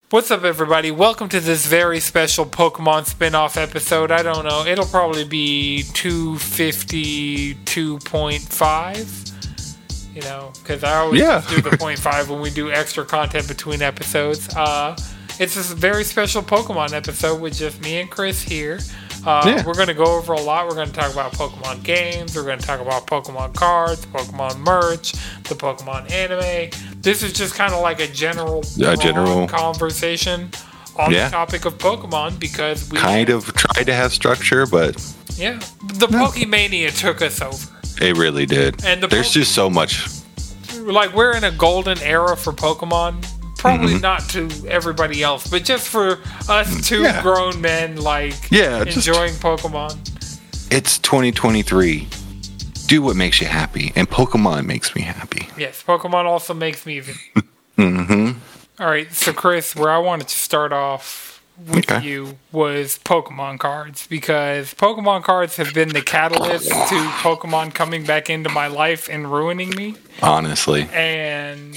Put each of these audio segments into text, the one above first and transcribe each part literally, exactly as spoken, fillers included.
What's up, everybody? Welcome to this very special Pokemon spin-off episode. I don't know. It'll probably be two fifty-two point five. You know, because I always Yeah. do the point five when we do extra content between episodes. Uh, it's this very special Pokemon episode with just me and Chris here. Uh, Yeah. We're going to go over a lot. We're going to talk about Pokemon games. We're going to talk about Pokemon cards, Pokemon merch, the Pokemon anime. This is just kind of like a general, A general- conversation on Yeah. the topic of Pokemon because we Kind of tried to have structure, but yeah the Pokemania took us over. it really did. And the There's Poke- just so much. Like, we're in a golden era for Pokemon. Probably Mm-hmm. not to everybody else, but just for us two Yeah. grown men, like, Yeah, just- enjoying Pokemon. It's twenty twenty-three. Do what makes you happy, and Pokemon makes me happy. Yes, Pokemon also makes me even. Mm-hmm. All right, so Chris, where I wanted to start off with Okay. you was Pokemon cards, because Pokemon cards have been the catalyst to Pokemon coming back into my life and ruining me. Honestly, And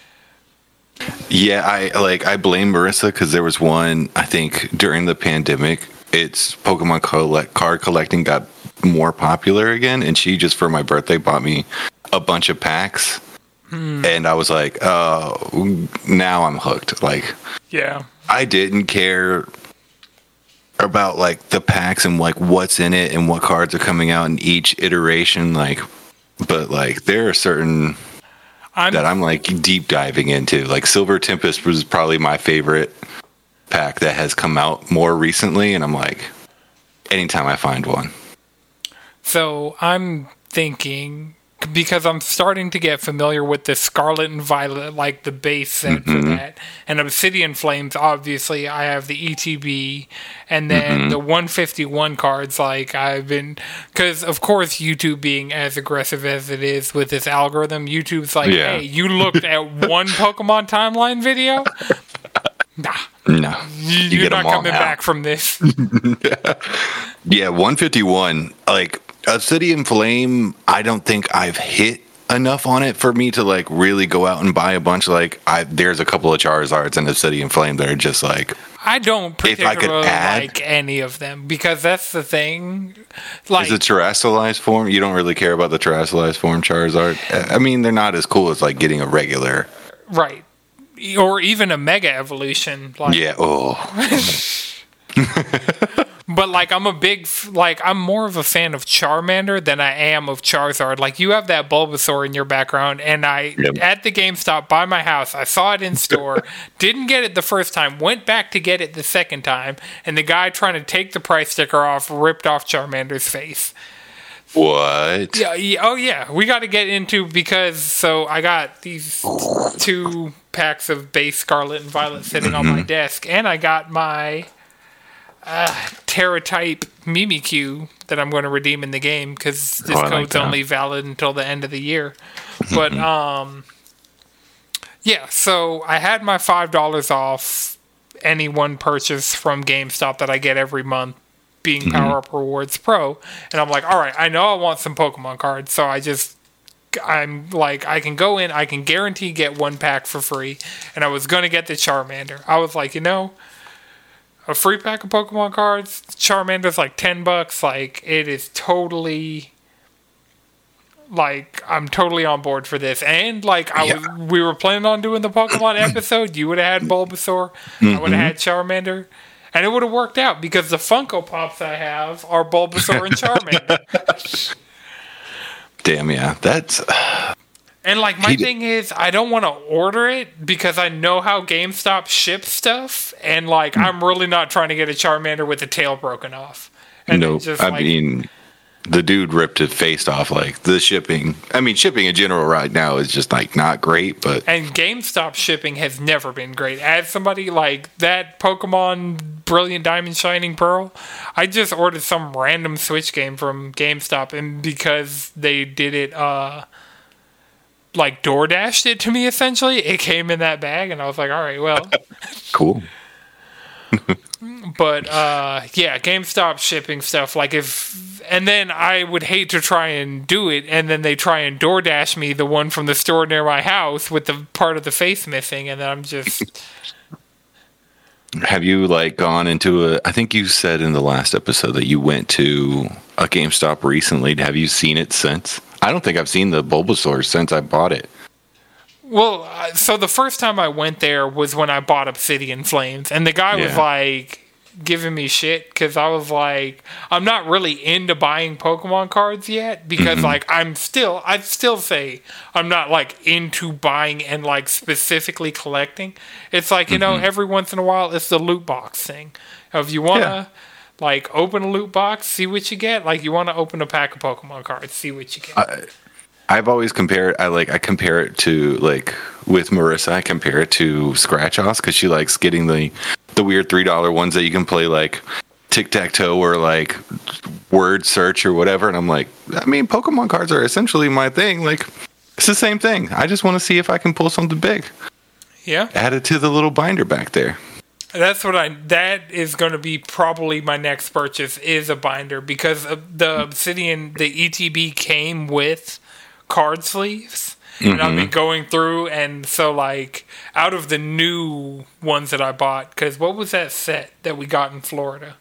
yeah, I like I blame Marissa because there was one I think during the pandemic. It's Pokemon collect, card collecting got more popular again, and she just for my birthday bought me a bunch of packs, and I was like, oh, now I'm hooked. Like. yeah, I didn't care about like the packs and like what's in it and what cards are coming out in each iteration. Like, but like there are certain I'm that I'm like deep diving into. Like Silver Tempest was probably my favorite pack that has come out more recently, and I'm like, anytime I find one. So I'm thinking, because I'm starting to get familiar with the Scarlet and Violet, like the base set for that, and Obsidian Flames, obviously, I have the E T B, and then the one fifty-one cards, like I've been, because of course YouTube being as aggressive as it is with this algorithm, YouTube's like, Yeah. hey, you looked at one Pokemon timeline video? Nah, No, you, you you're get 'em not all coming now. back from this. Yeah, one fifty-one. Like Obsidian Flame, I don't think I've hit enough on it for me to like really go out and buy a bunch. Like, I there's a couple of Charizards and Obsidian Flame that are just like, I don't If I could particularly add- like any of them, because that's the thing. Like, is it terrestrialized form? You don't really care about the terrestrialized form Charizard. I mean, they're not as cool as like getting a regular. right, or even a Mega Evolution. Like, Yeah. Oh. but like I'm a big f- like I'm more of a fan of Charmander than I am of Charizard. Like, you have that Bulbasaur in your background, and I Yep. at the GameStop by my house, I saw it in store, didn't get it the first time, went back to get it the second time, and the guy trying to take the price sticker off ripped off Charmander's face. What? Yeah, yeah, oh yeah, we got to get into, because so I got these two packs of base Scarlet and Violet sitting on my desk, and I got my uh, Terra type Mimikyu that I'm going to redeem in the game, because this Oh, I like code's that. only valid until the end of the year. But um, yeah, so I had my five dollars off any one purchase from GameStop that I get every month, being Power Up Rewards Pro, and I'm like, all right, I know I want some Pokemon cards, so I just, I'm like, I can go in, I can guarantee get one pack for free, and I was gonna get the Charmander. I was like, you know, a free pack of Pokemon cards, Charmander's like ten bucks, like, it is totally, like, I'm totally on board for this, and like, I Yeah. was, we were planning on doing the Pokemon episode, you would have had Bulbasaur, I would have had Charmander. And it would have worked out, because the Funko Pops I have are Bulbasaur and Charmander. Damn. Yeah. That's. And, like, my He did- thing is, I don't want to order it because I know how GameStop ships stuff. And, like, I'm really not trying to get a Charmander with the tail broken off. And No, it just, I like, mean, the dude ripped his face off. Like the shipping. I mean, shipping in general right now is just like not great. But And GameStop shipping has never been great. As somebody like that Pokemon Brilliant Diamond Shining Pearl, I just ordered some random Switch game from GameStop, and because they did it, uh, like DoorDashed it to me essentially, it came in that bag, and I was like, all right, well. cool. But uh, yeah, GameStop shipping stuff, like if, and then I would hate to try and do it, and then they try and DoorDash me the one from the store near my house with the part of the face missing, and then I'm just, have you like gone into a? I think you said in the last episode that you went to a GameStop recently. Have you seen it since? I don't think I've seen the Bulbasaur since I bought it. Well, uh, so the first time I went there was when I bought Obsidian Flames, and the guy yeah. was like giving me shit because I was like, I'm not really into buying Pokemon cards yet because mm-hmm. like I'm still, I'd still say I'm not like into buying and like specifically collecting. It's like, you mm-hmm. know, every once in a while it's the loot box thing. If you want to yeah. like open a loot box, see what you get. Like you want to open a pack of Pokemon cards, see what you get. Uh, I've always compared. I like. I compare it to like with Marissa. I compare it to Scratch Offs because she likes getting the the weird three dollar ones that you can play like tic tac toe or like word search or whatever. And I'm like, I mean, Pokemon cards are essentially my thing. Like it's the same thing. I just want to see if I can pull something big. Yeah. Add it to the little binder back there. That's what I. That is going to be probably my next purchase is a binder because the Obsidian, the E T B came with card sleeves, and mm-hmm. I'll be going through, and so like out of the new ones that I bought, because what was that set that we got in Florida?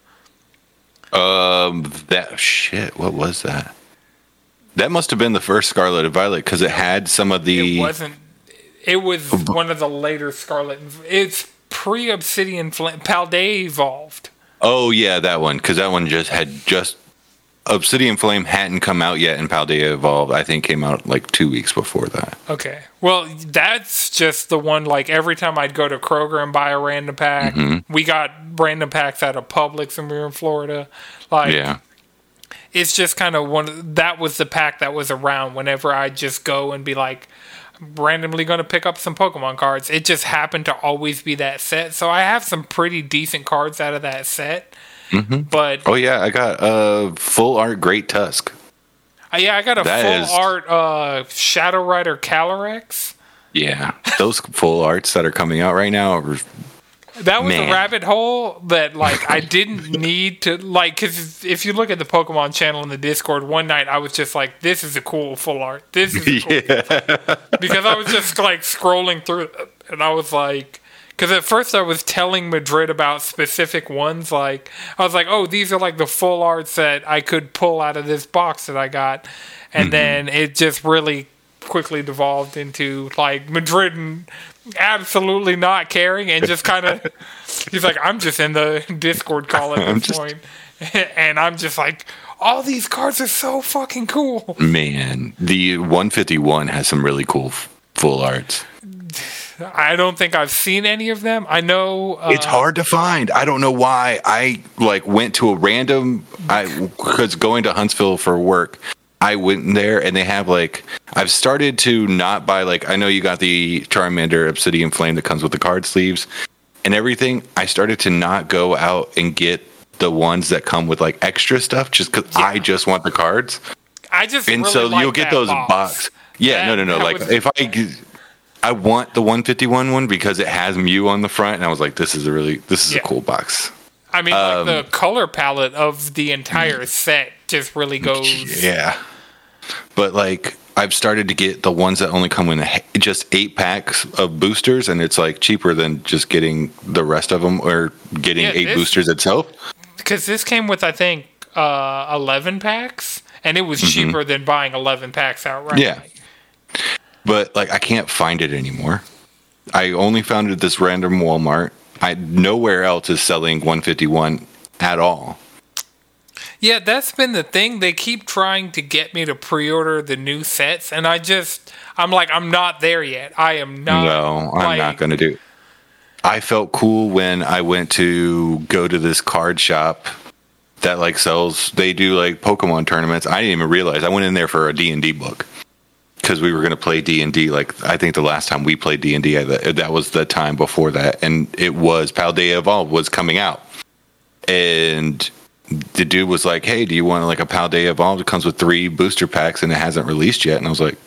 Um, that shit. What was that? That must have been the first Scarlet and Violet because it had some of the. It wasn't. It was one of the later Scarlet. It's pre-Obsidian Flame. Paldea Evolved. Oh yeah, that one because that one just had just. Obsidian Flame hadn't come out yet, and Paldea Evolved, I think, came out like two weeks before that. Okay. Well, that's just the one, like, every time I'd go to Kroger and buy a random pack, mm-hmm. we got random packs out of Publix when we were in Florida. Like, yeah. It's just kind of one, that was the pack that was around whenever I'd just go and be like, randomly going to pick up some Pokemon cards. It just happened to always be that set. So I have some pretty decent cards out of that set. Mm-hmm. But oh yeah, I got a full art Great Tusk. Uh, yeah, I got a that full is, art uh, Shadow Rider Calyrex. Yeah, those full arts that are coming out right now. Are, that was man. a rabbit hole that like I didn't need to like because if you look at the Pokemon channel in the Discord, one night I was just like, "This is a cool full art. This is a cool yeah. because I was just like scrolling through it, and I was like. Because at first I was telling Madrid about specific ones. Like, I was like, oh, these are like the full arts that I could pull out of this box that I got. And mm-hmm. then it just really quickly devolved into like Madrid absolutely not caring and just kind of, he's like, I'm just in the Discord call at this just... point. And I'm just like, all these cards are so fucking cool. Man, the one fifty-one has some really cool f- full arts. I don't think I've seen any of them. I know uh, it's hard to find. I don't know why. I like went to a random. I because going to Huntsville for work. I went there and they have like I've started to not buy like I know you got the Charmander Obsidian Flame that comes with the card sleeves and everything. I started to not go out and get the ones that come with like extra stuff just because yeah. I just want the cards. I just and really so like you'll get that those box. box. Yeah, that, no, no, no. Like was, if I. I want the one fifty-one one because it has Mew on the front, and I was like, "This is a really, this is yeah. a cool box." I mean, um, like the color palette of the entire set just really goes. Yeah, but like I've started to get the ones that only come in just eight packs of boosters, and it's like cheaper than just getting the rest of them or getting yeah, eight this, boosters itself. Because this came with, I think, uh, eleven packs, and it was mm-hmm. cheaper than buying eleven packs outright. Yeah. But like I can't find it anymore. I only found it at this random Walmart. I nowhere else is selling one fifty-one at all. Yeah, that's been the thing. They keep trying to get me to pre-order the new sets, and I just I'm like I'm not there yet. I am not. No, I'm like, not going to do. I felt cool when I went to go to this card shop that like sells. They do like Pokemon tournaments. I didn't even realize I went in there for a D and D book. Because we were going to play D and D, like I think the last time we played D and D, that was the time before that, and it was Paldea Evolved was coming out, and the dude was like, "Hey, do you want like a Paldea Evolved? It comes with three booster packs, and it hasn't released yet." And I was like,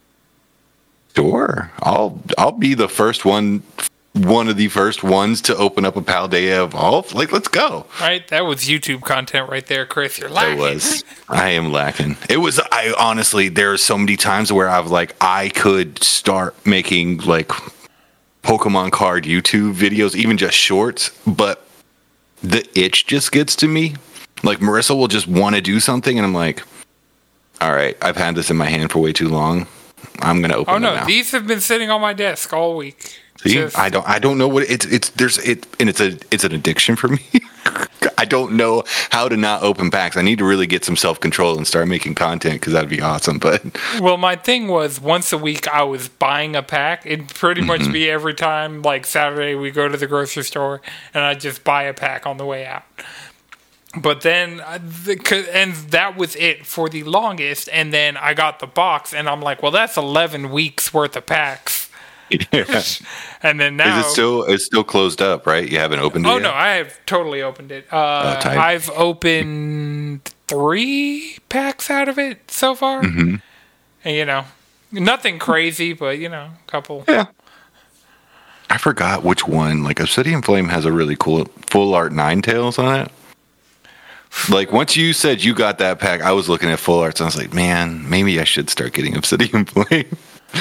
"Sure, I'll I'll be the first one." One of the first ones to open up a Paldea Evolved. Like, let's go. Right? That was YouTube content right there, Chris. You're lacking. It was. I am lacking. It was, I honestly, there are so many times where I've like, I could start making like Pokemon card YouTube videos, even just shorts, but the itch just gets to me. Like Marissa will just want to do something, and I'm like, all right, I've had this in my hand for way too long. I'm gonna open. Oh no, it now. These have been sitting on my desk all week. See, Just, I don't, I don't know what it's, it's, there's, it, and it's a, it's an addiction for me. I don't know how to not open packs. I need to really get some self control and start making content because that'd be awesome. But well, my thing was once a week I was buying a pack. It'd pretty much mm-hmm. be every time, like Saturday, we go to the grocery store and I just buy a pack on the way out. But then, and that was it for the longest. And then I got the box, and I'm like, well, that's eleven weeks worth of packs. Yeah. And then now, is it still it's still closed up, right? You haven't opened it oh yet? No, I have totally opened it. Uh, oh, I've opened three packs out of it so far, mm-hmm. and you know, nothing crazy, but you know, a couple. Yeah. I forgot which one. Like Obsidian Flame has a really cool full art Ninetales on it. Like once you said you got that pack, I was looking at full arts and I was like, man, maybe I should start getting Obsidian Flame.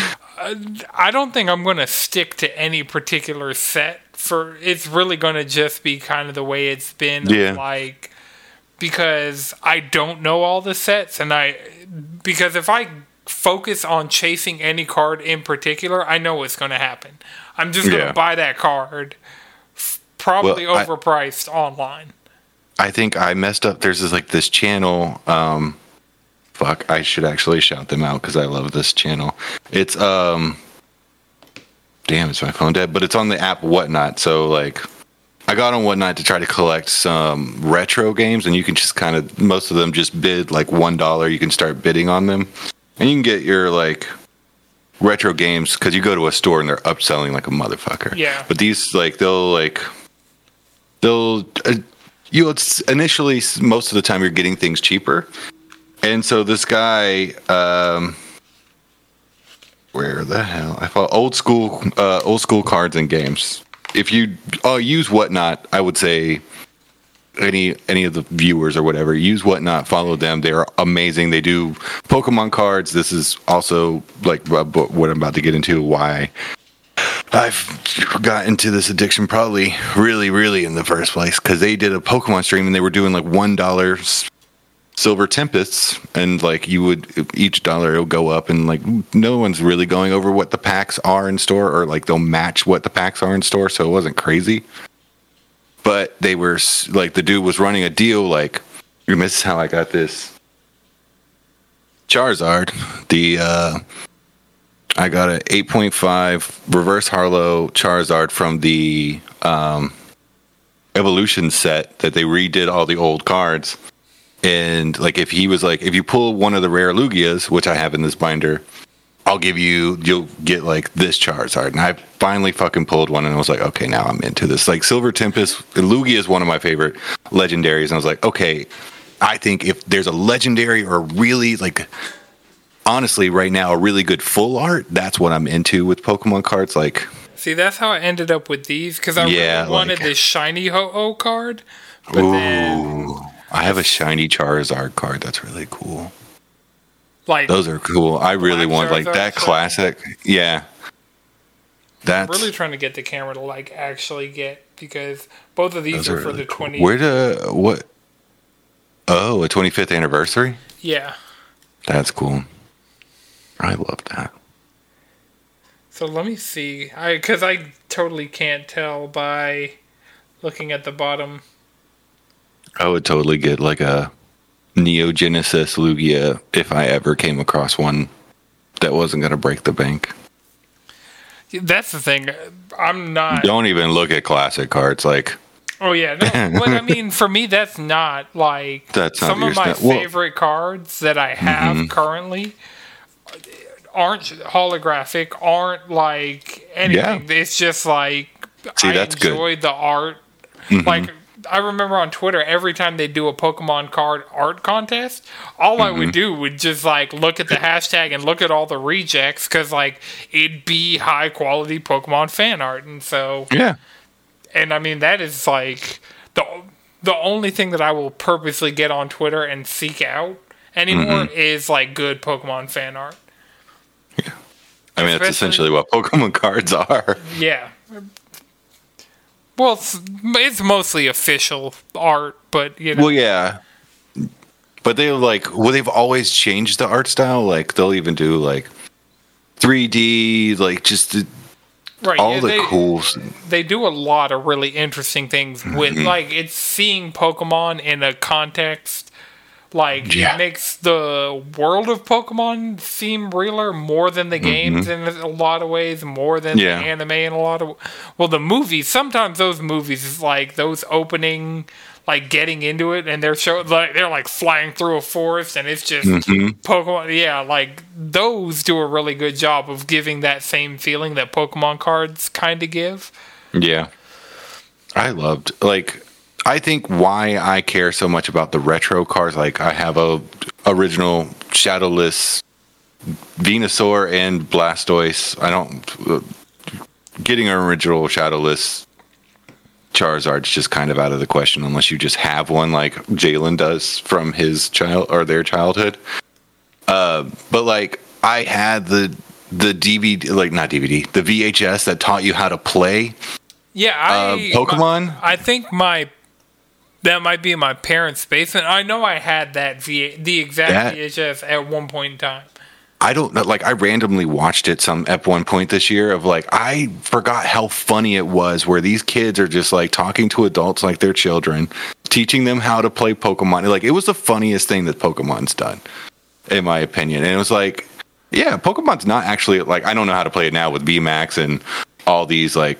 I don't think I'm going to stick to any particular set. For it's really going to just be kind of the way it's been. Yeah. Like, because I don't know all the sets, and I because if I focus on chasing any card in particular, I know what's going to happen. I'm just going to yeah. buy that card, probably well, overpriced I, online. I think I messed up. There's this like this channel. Um, Fuck, I should actually shout them out because I love this channel. It's, um, damn, is my phone dead? But it's on the app Whatnot. So, like, I got on Whatnot to try to collect some retro games, and you can just kind of, most of them just bid like one dollar. You can start bidding on them. And you can get your, like, retro games because you go to a store and they're upselling like a motherfucker. Yeah. But these, like, they'll, like, they'll, uh, you know, it's initially, most of the time you're getting things cheaper. And so this guy, um, where the hell? I thought old school, uh, old school cards and games. If you uh, use Whatnot, I would say any any of the viewers or whatever, use Whatnot, follow them. They're amazing. They do Pokemon cards. This is also like what I'm about to get into. Why I've got into this addiction probably really, really in the first place because they did a Pokemon stream and they were doing like one dollar. Silver Tempests, and like you would each dollar it'll go up, and like no one's really going over what the packs are in store, or like they'll match what the packs are in store, so it wasn't crazy. But they were like the dude was running a deal like, this is how I got this Charizard. The uh, I got an eight point five Reverse Harlow Charizard from the um, Evolution set that they redid all the old cards. And like if he was like, if you pull one of the rare Lugias, which I have in this binder, I'll give you, you'll get like this Charizard. And I finally fucking pulled one and I was like, okay, now I'm into this. Like Silver Tempest, Lugia is one of my favorite legendaries. And I was like, okay, I think if there's a legendary or really like, honestly, right now, a really good full art, that's what I'm into with Pokemon cards. Like, see, that's how I ended up with these because I yeah, really wanted like, this shiny Ho-Oh card. But ooh. then I have a shiny Charizard card. That's really cool. Like those are cool. I really want like that classic. Yeah. That's I'm really trying to get the camera to like actually get because both of these are, are for really the cool. twenty. Where the what? Oh, a twenty-fifth anniversary? Yeah. That's cool. I love that. So let me see. I because I totally can't tell by looking at the bottom. I would totally get like a Neo Genesis Lugia if I ever came across one that wasn't going to break the bank. That's the thing. I'm not. Don't even look at classic cards. Like, oh yeah, no. But I mean, for me, that's not like that's not some of my st- well, favorite cards that I have mm-hmm. currently aren't holographic, aren't like anything. Yeah. It's just like See, I that's enjoyed good. the art. Mm-hmm. Like I remember on Twitter, every time they do a Pokemon card art contest, all mm-hmm. I would do would just like look at the hashtag and look at all the rejects because like it'd be high quality Pokemon fan art, and so yeah. And I mean that is like the the only thing that I will purposely get on Twitter and seek out anymore mm-hmm. is like good Pokemon fan art. Yeah, I mean Especially, that's essentially what Pokemon cards are. Yeah. Well, it's, it's mostly official art, but you know. Well, yeah. But they like, well, they've always changed the art style. Like they'll even do like three D, like just the, right, all yeah, the they, cool. They do a lot of really interesting things with mm-hmm. like it's seeing Pokemon in a context. Like yeah. It makes the world of Pokemon seem realer more than the games mm-hmm. in a lot of ways, more than yeah. the anime in a lot of. Well, the movies. Sometimes those movies, like those opening. Like getting into it, and they're show like they're like flying through a forest, and it's just mm-hmm. Pokemon. Yeah, like those do a really good job of giving that same feeling that Pokemon cards kind of give. Yeah, I loved like I think why I care so much about the retro cards. Like I have a original Shadowless Venusaur and Blastoise. I don't uh, getting an original Shadowless Charizard's just kind of out of the question unless you just have one like Jalen does from his child or their childhood. Uh, but like I had the the D V D, like not D V D, the V H S that taught you how to play. Yeah, I uh, Pokemon. My, I think my that might be in my parents' basement. I know I had that V the exact that, V H S at one point in time. I don't know. Like I randomly watched it some at one point this year of like, I forgot how funny it was where these kids are just like talking to adults like they're children, teaching them how to play Pokemon. Like it was the funniest thing that Pokemon's done, in my opinion. And it was like, yeah, Pokemon's not actually like, I don't know how to play it now with V MAX and all these like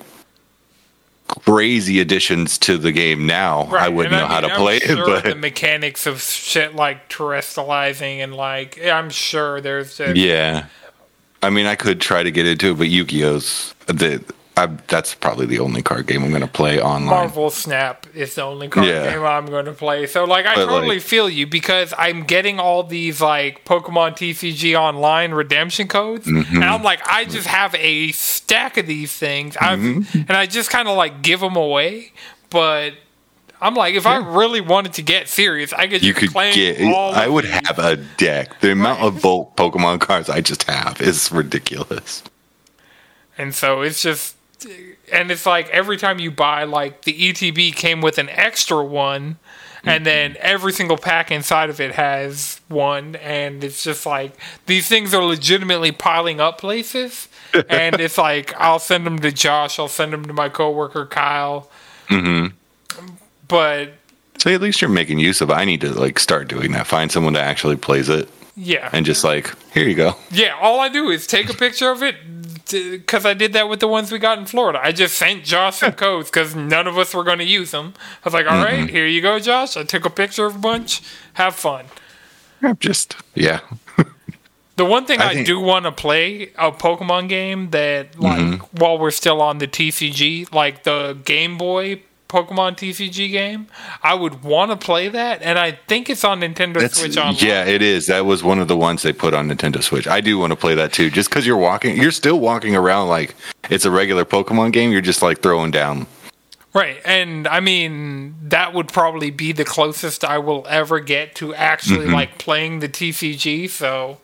crazy additions to the game now. Right. I wouldn't and know I mean, how to I'm play sure it, but the mechanics of shit like terrestrializing and like I'm sure there's a, yeah. I mean, I could try to get into it, but Yu-Gi-Oh's the I, that's probably the only card game I'm going to play online. Marvel Snap is the only card yeah. game I'm going to play. So, like, I but totally like, feel you because I'm getting all these, like, Pokemon T C G Online redemption codes. Mm-hmm. And I'm like, I just have a stack of these things. Mm-hmm. And I just kind of, like, give them away. But I'm like, if yeah. I really wanted to get serious, I could just you could claim get, all I would these. have a deck. The amount right. of bulk Pokemon cards I just have is ridiculous. And so it's just... And it's like every time you buy, like the E T B came with an extra one, and then every single pack inside of it has one, and it's just like these things are legitimately piling up places. And it's like I'll send them to Josh, I'll send them to my coworker Kyle. Mm-hmm. But so at least you're making use of it. I need to like start doing that. Find someone that actually plays it. Yeah, and just like here you go. Yeah, all I do is take a picture of it. Because I did that with the ones we got in Florida. I just sent Josh some codes because none of us were going to use them. I was like, all mm-hmm. right, here you go, Josh. I took a picture of a bunch. Have fun. I'm just, yeah. The one thing I, I think, do want to play, a Pokemon game that, like, mm-hmm. while we're still on the T C G, like the Game Boy Pokemon T C G game, I would want to play that, and I think it's on Nintendo That's, Switch Online. Yeah, it is. That was one of the ones they put on Nintendo Switch. I do want to play that too, just because you're walking, you're still walking around like it's a regular Pokemon game. You're just like throwing down. Right, and I mean that would probably be the closest I will ever get to actually mm-hmm. like playing the T C G. So,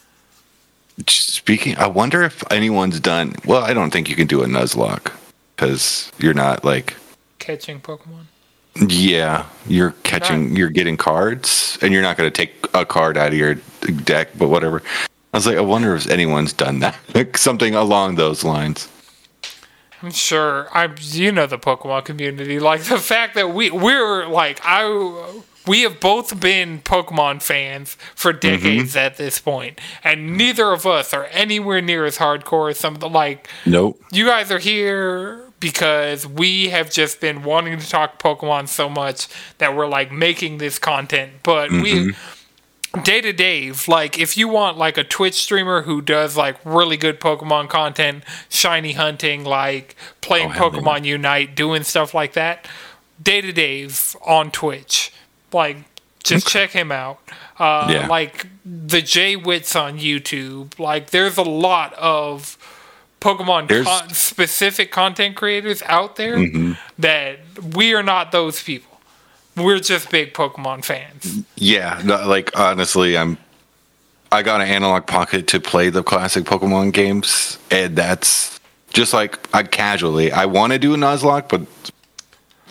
speaking, I wonder if anyone's done. Well, I don't think you can do a Nuzlocke because you're not like. Catching Pokemon. Yeah, you're catching, not. You're getting cards, and you're not going to take a card out of your deck, but whatever. I was like, I wonder if anyone's done that, like something along those lines. I'm sure. I'm, you know, the Pokemon community, like the fact that we we're like I. We have both been Pokemon fans for decades mm-hmm. at this point, and neither of us are anywhere near as hardcore as some of the like. Nope. You guys are here because we have just been wanting to talk Pokemon so much that we're like making this content. But mm-hmm. we day to day, like if you want like a Twitch streamer who does like really good Pokemon content, shiny hunting, like playing oh, Pokemon Unite, doing stuff like that, day to day on Twitch. Like, just check him out. Uh, yeah. Like, the J Wits on YouTube. Like, there's a lot of Pokemon con- specific content creators out there mm-hmm. that we are not those people. We're just big Pokemon fans. Yeah. Like, honestly, I'm. I got an Analog Pocket to play the classic Pokemon games, and that's just like, I casually. I want to do a Nuzlocke, but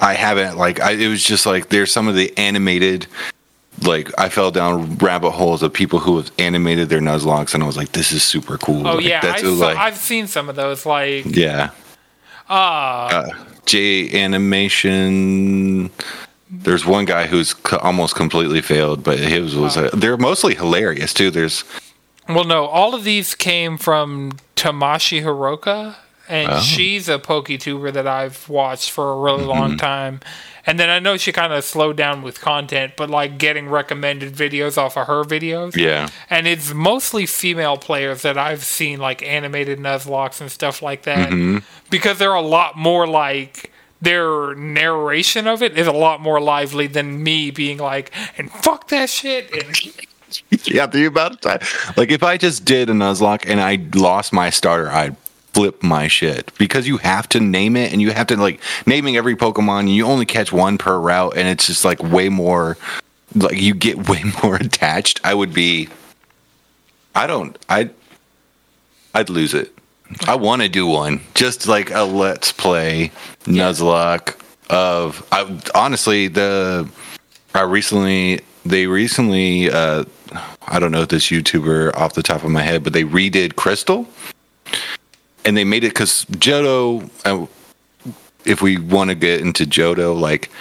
I haven't like I, it was just like there's some of the animated. Like I fell down rabbit holes of people who have animated their Nuzlocke, and I was like, "This is super cool." Oh like, yeah, that's I saw, like, I've seen some of those. Like yeah, uh, uh, J Animation. There's one guy who's co- almost completely failed, but his was uh, they're mostly hilarious too. There's well, no, all of these came from Tamashi Hiroka, and Oh. she's a PokeTuber that I've watched for a really long time. And then I know she kind of slowed down with content, but like getting recommended videos off of her videos. yeah, And it's mostly female players that I've seen, like animated Nuzlocks and stuff like that, because they're a lot more like their narration of it is a lot more lively than me being like, and fuck that shit. And yeah. The about time. Like if I just did a Nuzlocke and I lost my starter, I'd flip my shit because you have to name it and you have to like naming every Pokemon. You only catch one per route, and it's just like way more. Like you get way more attached. I would be. I don't. I. I'd lose it. I want to do one, just like a let's play Nuzlocke of. I honestly the. I recently they recently. uh I don't know this YouTuber off the top of my head, but they redid Crystal. And they made it because Johto, uh, if we want to get into Johto, like,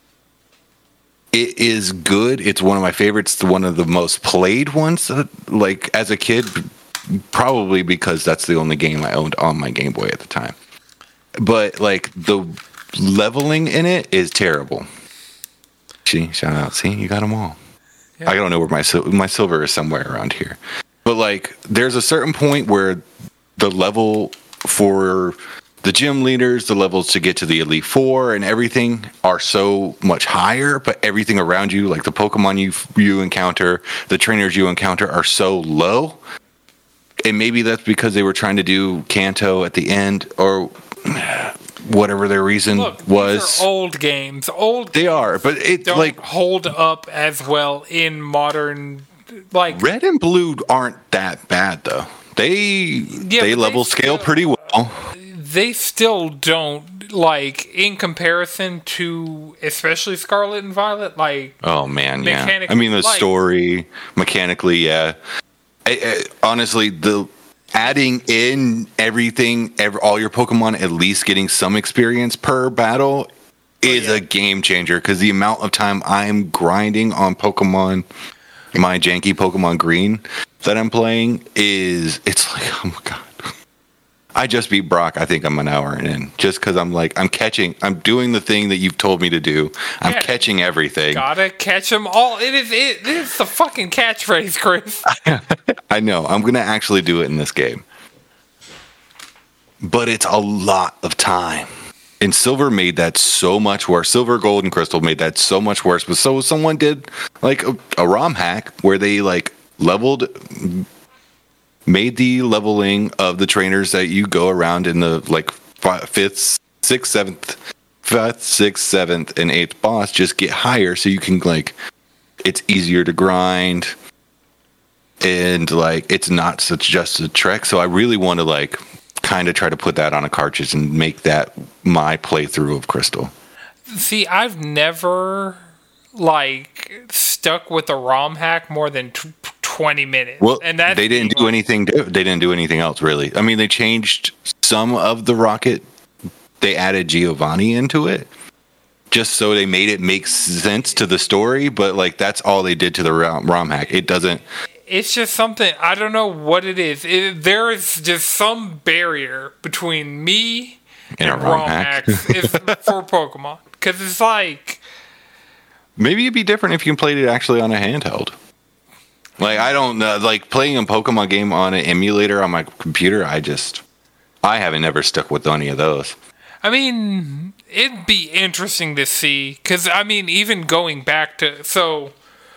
it is good. It's one of my favorites. It's one of the most played ones, uh, like, as a kid, probably because that's the only game I owned on my Game Boy at the time. But, like, the leveling in it is terrible. See, shout out. See, you got them all. Yeah. I don't know where my, sil- my silver is somewhere around here. But, like, there's a certain point where the level for the gym leaders, the levels to get to the Elite Four and everything are so much higher, but everything around you, like the Pokemon you you encounter, the trainers you encounter are so low. And maybe that's because they were trying to do Kanto at the end or whatever their reason Look, was. These are old games. Old They are, but it don't like hold up as well in modern like Red and Blue aren't that bad though. They Yeah, they but level they scale still- pretty well. they still don't like in comparison to especially Scarlet and Violet. Like Oh man, yeah. I Mechanically, mean the like- story mechanically, yeah. I, I, honestly, the adding in everything, every, all your Pokemon at least getting some experience per battle is yeah. a game changer because the amount of time I'm grinding on Pokemon, my janky Pokemon Green that I'm playing is it's like oh my god. I just beat Brock. I think I'm an hour in, just because I'm like I'm catching. I'm doing the thing that you've told me to do. I'm Yeah. catching everything. gotta catch them all. It is it, it is the fucking catchphrase, Chris. I know. I'm gonna actually do it in this game, but it's a lot of time. And Silver made that so much worse. Silver, Gold, and Crystal made that so much worse. But so someone did like a, a ROM hack where they like leveled. Made the leveling of the trainers that you go around in the like fifth, sixth, seventh, fifth, sixth, seventh, and eighth boss just get higher, so you can like it's easier to grind, and like it's not such just a trek. So I really want to like kind of try to put that on a cartridge and make that my playthrough of Crystal. See, I've never like stuck with a ROM hack more than t- twenty minutes. Well, and that's they didn't do anything. They didn't do anything else, really. I mean, they changed some of the rocket. They added Giovanni into it, just so they made it make sense to the story. But like, that's all they did to the ROM, ROM hack. It doesn't. It's just something I don't know what it is. It, there is just some barrier between me And and, a ROM ROM hack. hacks if, for Pokemon because it's like. Maybe it'd be different if you played it actually on a handheld. Like I don't know, like playing a Pokemon game on an emulator on my computer. I just, I haven't never stuck with any of those. I mean, it'd be interesting to see because I mean, even going back to so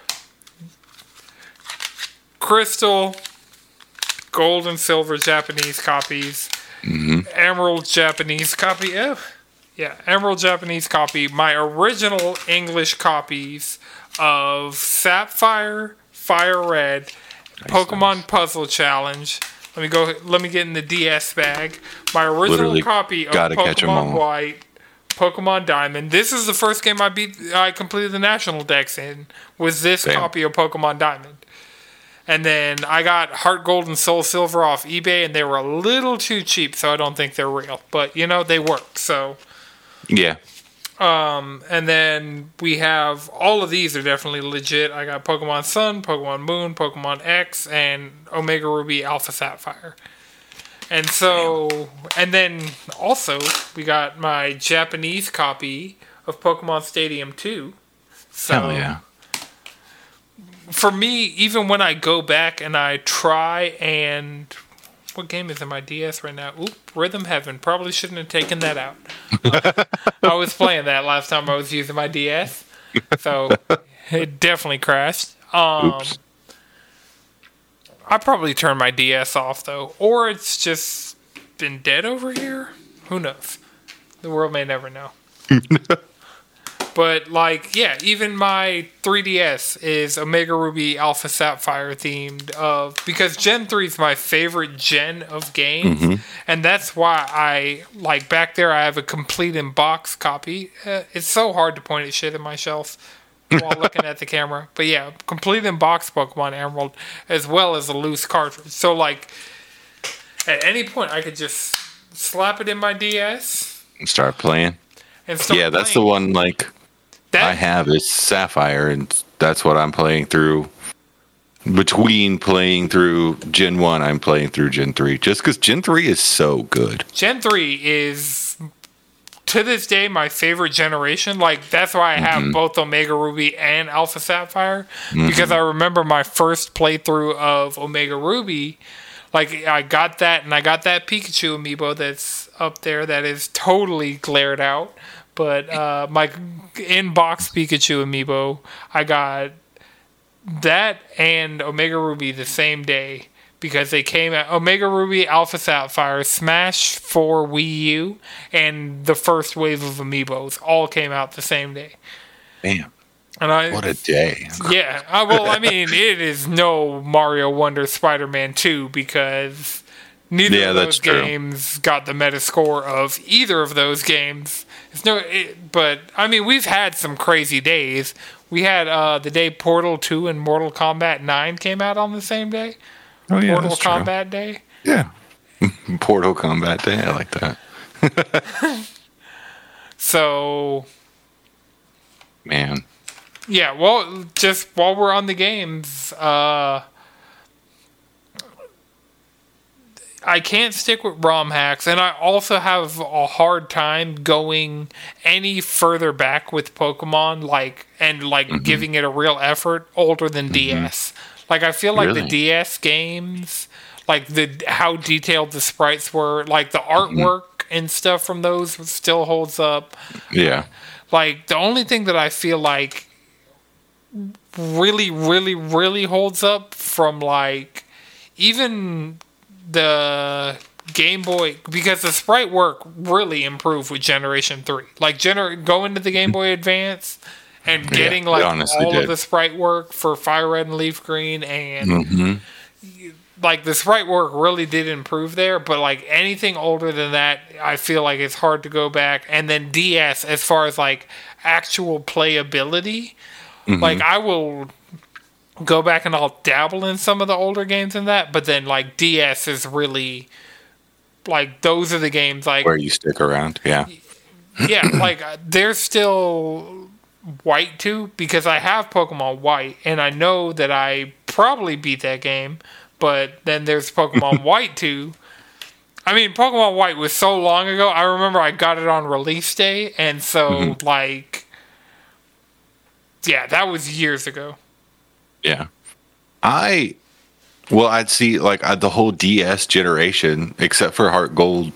Crystal, Gold and Silver Japanese copies, Mm-hmm. Emerald Japanese copy. Yeah, yeah, Emerald Japanese copy. My original English copies of Sapphire, Fire Red, nice, Pokemon nice. Puzzle Challenge. Let me go. Let me get in the D S bag. My original Literally copy of gotta catch 'em Pokemon all. White, Pokemon Diamond. This is the first game I beat. I completed the National Dex in. Was this Damn. copy of Pokemon Diamond? And then I got Heart Gold and Soul Silver off eBay, and they were a little too cheap, so I don't think they're real. But you know, they work. So yeah. Um, and then we have all of these are definitely legit. I got Pokemon Sun, Pokemon Moon, Pokemon X, and Omega Ruby Alpha Sapphire. And so, and then also we got my Japanese copy of Pokemon Stadium two. So, Hell yeah. For me, even when I go back and I try and... What game is in my D S right now? Oop, Rhythm Heaven. Probably shouldn't have taken that out. Uh, I was playing that last time I was using my D S. So, it definitely crashed. Um, Oops. I probably turned my D S off, though. Or it's just been dead over here. Who knows? The world may never know. But, like, yeah, even my three D S is Omega Ruby Alpha Sapphire themed of... Because Gen three is my favorite gen of games. Mm-hmm. And that's why I... Like, back there I have a complete in-box copy. Uh, it's so hard to point at shit in my shelf while looking at the camera. But, yeah, complete in-box Pokemon Emerald, as well as a loose cartridge. So, like, at any point I could just slap it in my D S... And start playing. And start yeah, that's playing. the one, like... That, I have is Sapphire, and that's what I'm playing through. Between playing through Gen one, I'm playing through Gen three. Just because Gen three is so good. Gen three is, to this day, my favorite generation. Like, that's why I have mm-hmm. both Omega Ruby and Alpha Sapphire. Mm-hmm. Because I remember my first playthrough of Omega Ruby. Like, I got that, and I got that Pikachu amiibo that's up there that is totally glared out. But uh, my in-box Pikachu amiibo, I got that and Omega Ruby the same day because they came out. Omega Ruby, Alpha Sapphire, Smash for Wii U, and the first wave of amiibos all came out the same day. Damn. And I, what a day. Yeah. I, well, I mean, it is no Mario Wonder Spider-Man two because neither yeah, of those games true. got the Metascore of either of those games. It's no, it, but, I mean, we've had some crazy days. We had uh, the day Portal two and Mortal Kombat nine came out on the same day. Oh, yeah, Mortal that's Kombat true. Day. Yeah. Portal Kombat Day. I like that. So... Man. Yeah, well, just while we're on the games, uh... I can't stick with ROM hacks, and I also have a hard time going any further back with Pokemon, like and like mm-hmm. giving it a real effort older than mm-hmm. D S. Like I feel like really? the D S games, like the how detailed the sprites were, like the artwork mm-hmm. and stuff from those still holds up. Yeah. Like the only thing that I feel like really, really, really holds up from like even the Game Boy, because the sprite work really improved with Generation three. Like, gener- going to the Game Boy Advance and getting, yeah, like, all did. of the sprite work for Fire Red and Leaf Green, and, mm-hmm. like, the sprite work really did improve there, but, like, anything older than that, I feel like it's hard to go back. And then D S, as far as, like, actual playability, mm-hmm. like, I will... go back and I'll dabble in some of the older games in that, but then like D S is really like those are the games like where you stick around. Yeah, yeah. Like there's still White too because I have Pokemon White and I know that I probably beat that game, but then there's Pokemon White too. I mean, Pokemon White was so long ago. I remember I got it on release day, and so mm-hmm. like, yeah, that was years ago. Yeah. I, well, I'd see, like, I, the whole D S generation, except for Heart Gold,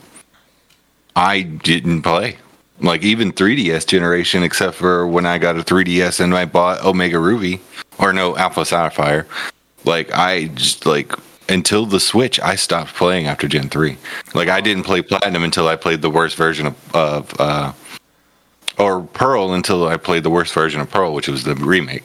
I didn't play. Like, even three D S generation, except for when I got a three D S and I bought Omega Ruby, or no, Alpha Sapphire. Like, I just, like, until the Switch, I stopped playing after Gen three. Like, I didn't play Platinum until I played the worst version of, of uh, or Pearl until I played the worst version of Pearl, which was the remake.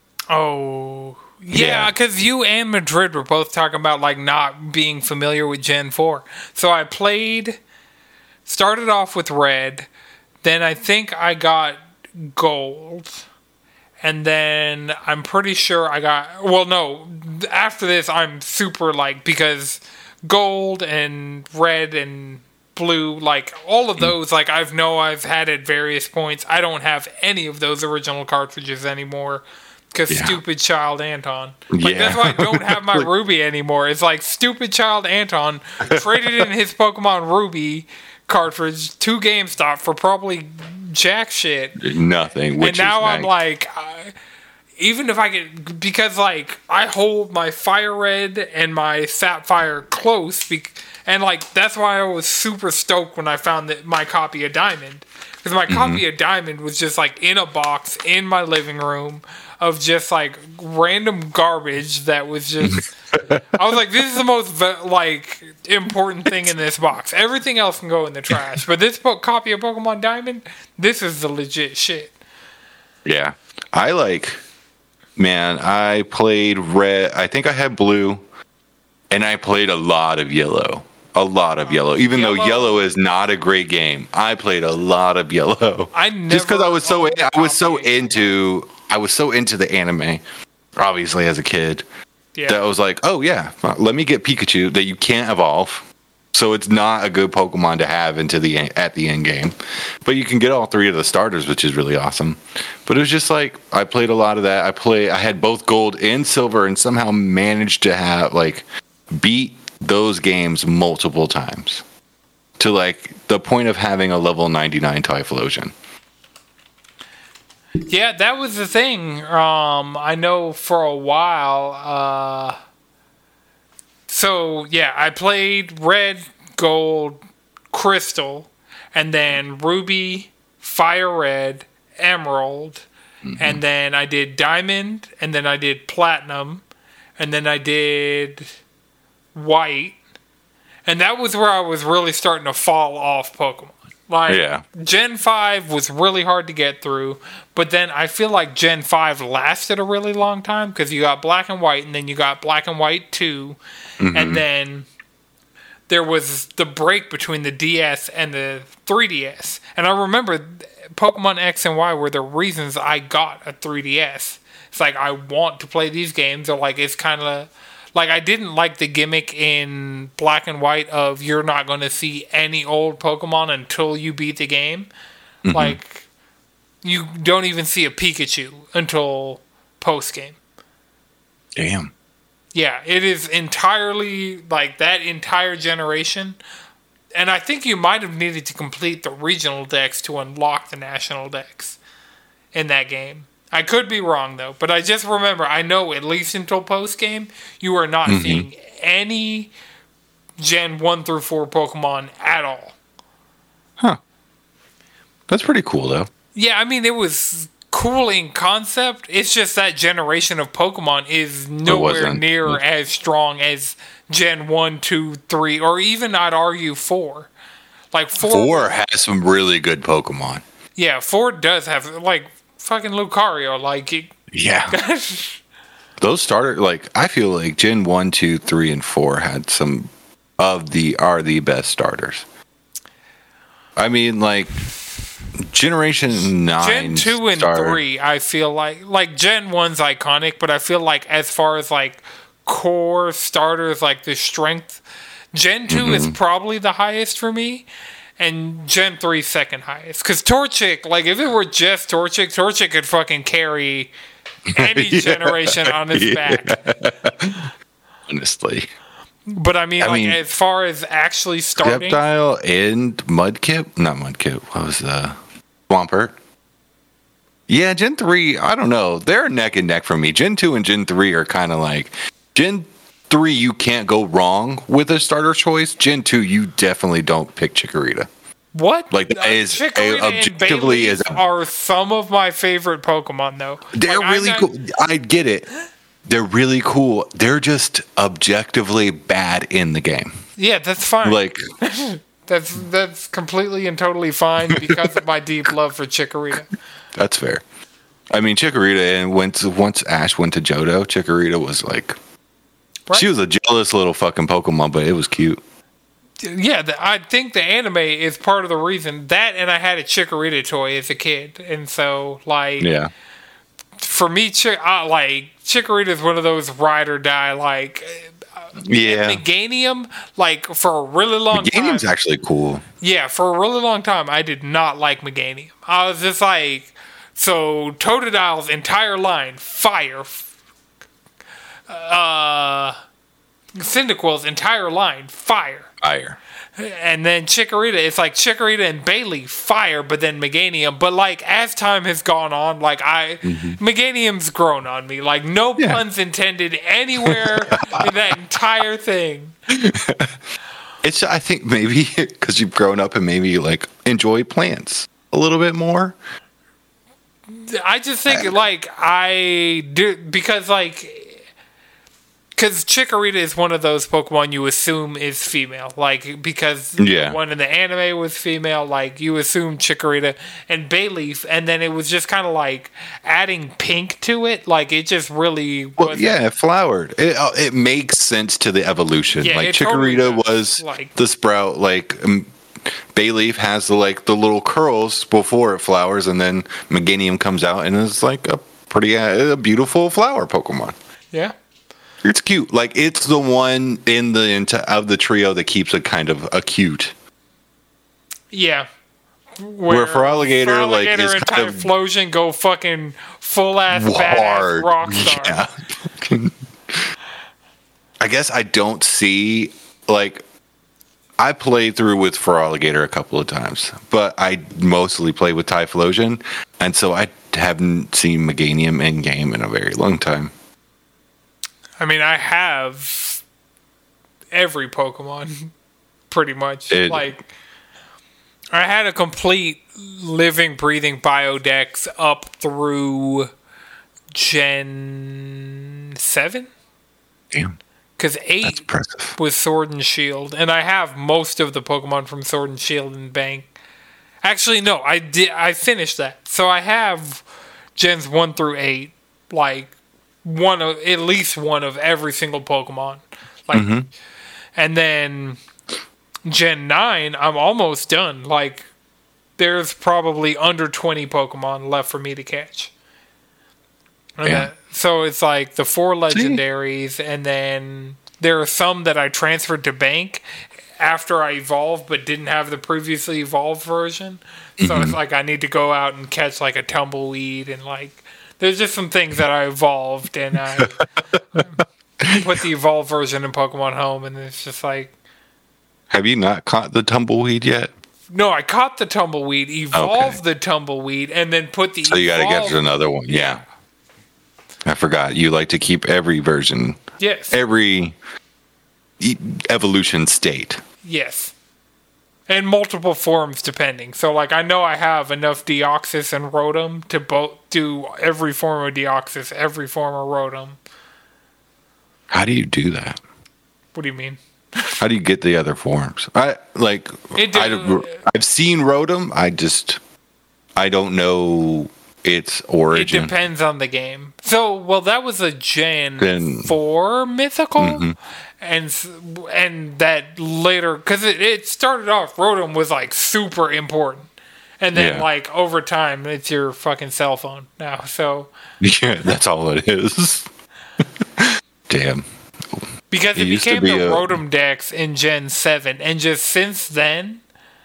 Oh, yeah, because yeah. you and Madrid were both talking about, like, not being familiar with Gen four. So I played, started off with Red, Then I think I got gold. And then I'm pretty sure I got... Well, no. After this, I'm super, like... Because gold and red and blue, like, all of those, like, I've know I've had at various points. I don't have any of those original cartridges anymore. Because yeah. stupid child Anton. Like, yeah. That's why I don't have my Ruby anymore. It's like, stupid child Anton traded in his Pokemon Ruby cartridge to GameStop for probably jack shit. Nothing. Which and now is I'm nice. like, I, even if I could, because like I hold my Fire Red and my Sapphire close, be, and like that's why I was super stoked when I found that my copy of Diamond, because my mm-hmm. copy of Diamond was just like in a box in my living room of just like random garbage that was just. I was like, this is the most like important thing in this box. Everything else can go in the trash, but this book copy of Pokemon Diamond, this is the legit shit. Yeah, I like. Man, I played red. I think I had blue, and I played a lot of yellow. A lot of yellow. Even yellow, though yellow is not a great game, I played a lot of yellow. I never just because I was so I was so into I was so into the anime, obviously as a kid. Yeah. That I was like, oh yeah, let me get Pikachu that you can't evolve, so it's not a good Pokemon to have into the at the end game, but you can get all three of the starters, which is really awesome. But it was just like I played a lot of that. I play I had both gold and silver, and somehow managed to have like beat those games multiple times to like the point of having a level ninety-nine Typhlosion. Yeah, that was the thing. Um, I know for a while. Uh, so, yeah, I played Red, Gold, Crystal, and then Ruby, Fire Red, Emerald, mm-hmm. and then I did Diamond, and then I did Platinum, and then I did White, and that was where I was really starting to fall off Pokemon. Like, yeah. Gen five was really hard to get through, but then I feel like Gen five lasted a really long time because you got Black and White, and then you got Black and White two, mm-hmm. and then there was the break between the D S and the three D S. And I remember Pokemon X and Y were the reasons I got a three D S. It's like, I want to play these games, or like, it's kind of... Like, I didn't like the gimmick in Black and White of you're not going to see any old Pokemon until you beat the game. Mm-hmm. Like, you don't even see a Pikachu until post-game. Damn. Yeah, it is entirely, like, that entire generation. And I think you might have needed to complete the regional decks to unlock the national decks in that game. I could be wrong, though, but I just remember, I know at least until post-game, you are not mm-hmm. seeing any Gen one through four Pokemon at all. Huh. That's pretty cool, though. Yeah, I mean, it was cool in concept. It's just that generation of Pokemon is nowhere near mm-hmm. as strong as Gen one, two, three, or even, I'd argue, four. Like, four... Four has some really good Pokemon. Yeah, four does have, like... Fucking Lucario, like it, yeah. Those starter, like I feel like Gen one, two, three, and four had some of the are the best starters. I mean, like Generation nine, Gen two and starter. three. I feel like like Gen one's iconic, but I feel like as far as like core starters, like the strength, Gen two mm-hmm. is probably the highest for me. And Gen three second highest. Because Torchic, like, if it were just Torchic, Torchic could fucking carry any yeah. generation on his yeah. back. Honestly. But, I mean, I like, mean, as far as actually starting... Sceptile and Mudkip? Not Mudkip. What was the... Swampert? Yeah, Gen three, I don't know. They're neck and neck for me. Gen two and Gen three are kind of like... Gen three, you can't go wrong with a starter choice. Gen two, you definitely don't pick Chikorita. What? Like, that is Chikorita a, objectively and is a, are some of my favorite Pokemon, though. They're like, really not, cool. I get it. They're really cool. They're just objectively bad in the game. Yeah, that's fine. Like, that's that's completely and totally fine because of my deep love for Chikorita. That's fair. I mean, Chikorita, and once once Ash went to Johto, Chikorita was like. Right? She was a jealous little fucking Pokemon, but it was cute. yeah, the, I think the anime is part of the reason that, and I had a Chikorita toy as a kid, and so like, Yeah. for me, Chi- I, like Chikorita is one of those ride or die. Like, Yeah. Meganium, like for a really long time. Meganium's actually cool. Yeah, for a really long time, I did not like Meganium. I was just like, so Totodile's entire line, fire. Uh, Cyndaquil's entire line, fire. Fire. And then Chikorita, it's like Chikorita and Bailey, fire, but then Meganium. But like as time has gone on, like I, mm-hmm. Meganium's grown on me. Like no yeah. puns intended anywhere in that entire thing. It's I think maybe because you've grown up and maybe you like enjoy plants a little bit more. I just think like I do because like. Because Chikorita is one of those Pokemon you assume is female. Like, because yeah. the one in the anime was female, like, you assume Chikorita and Bayleaf, and then it was just kind of like adding pink to it. Like, it just really well, yeah, it flowered. It, uh, it makes sense to the evolution. Yeah, like, Chikorita totally was like, the sprout, like, um, Bayleaf has the, like, the little curls before it flowers, and then Meganium comes out, and it's like a pretty, uh, a beautiful flower Pokemon. Yeah. It's cute. Like, it's the one in the into, of the trio that keeps it kind of acute. Yeah. Where, Where Feraligatr, like, is and kind of... Typhlosion go fucking full-ass badass rock star. Yeah. I guess I don't see, like... I played through with Feraligatr a couple of times, but I mostly play with Typhlosion, and so I haven't seen Meganium in-game in a very long time. I mean, I have every Pokemon, pretty much. It, like, I had a complete living, breathing Biodex up through Gen seven. Damn. Because eight was Sword and Shield, and I have most of the Pokemon from Sword and Shield in bank. Actually, no, I did. I finished that, so I have Gens one through eight, like. One of at least one of every single Pokemon, like, mm-hmm. and then Gen nine, I'm almost done. Like, there's probably under twenty Pokemon left for me to catch. Yeah. That, so it's like the four legendaries, See? and then there are some that I transferred to bank after I evolved, but didn't have the previously evolved version. So mm-hmm. it's like I need to go out and catch like a Tumbleweed and like. There's just some things that I evolved, and I put the evolved version in Pokemon Home, and it's just like... Have you not caught the Tumbleweed yet? No, I caught the Tumbleweed, evolved okay. the Tumbleweed, and then put the So you got to get to another one, yeah. I forgot. You like to keep every version... Yes. Every e- evolution state. Yes. And multiple forms, depending. So, like, I know I have enough Deoxys and Rotom to both do every form of Deoxys, every form of Rotom. How do you do that? What do you mean? How do you get the other forms? I like. It I, I've seen Rotom. I just, I don't know its origin. It depends on the game. So, well, that was a Gen then, four mythical. Mm-hmm. And and that later, because it, it started off, Rotom was like super important. And then yeah. like over time, it's your fucking cell phone now. So yeah, that's all it is. Damn. Because it, it became be the a... Rotom Dex in Gen seven. And just since then,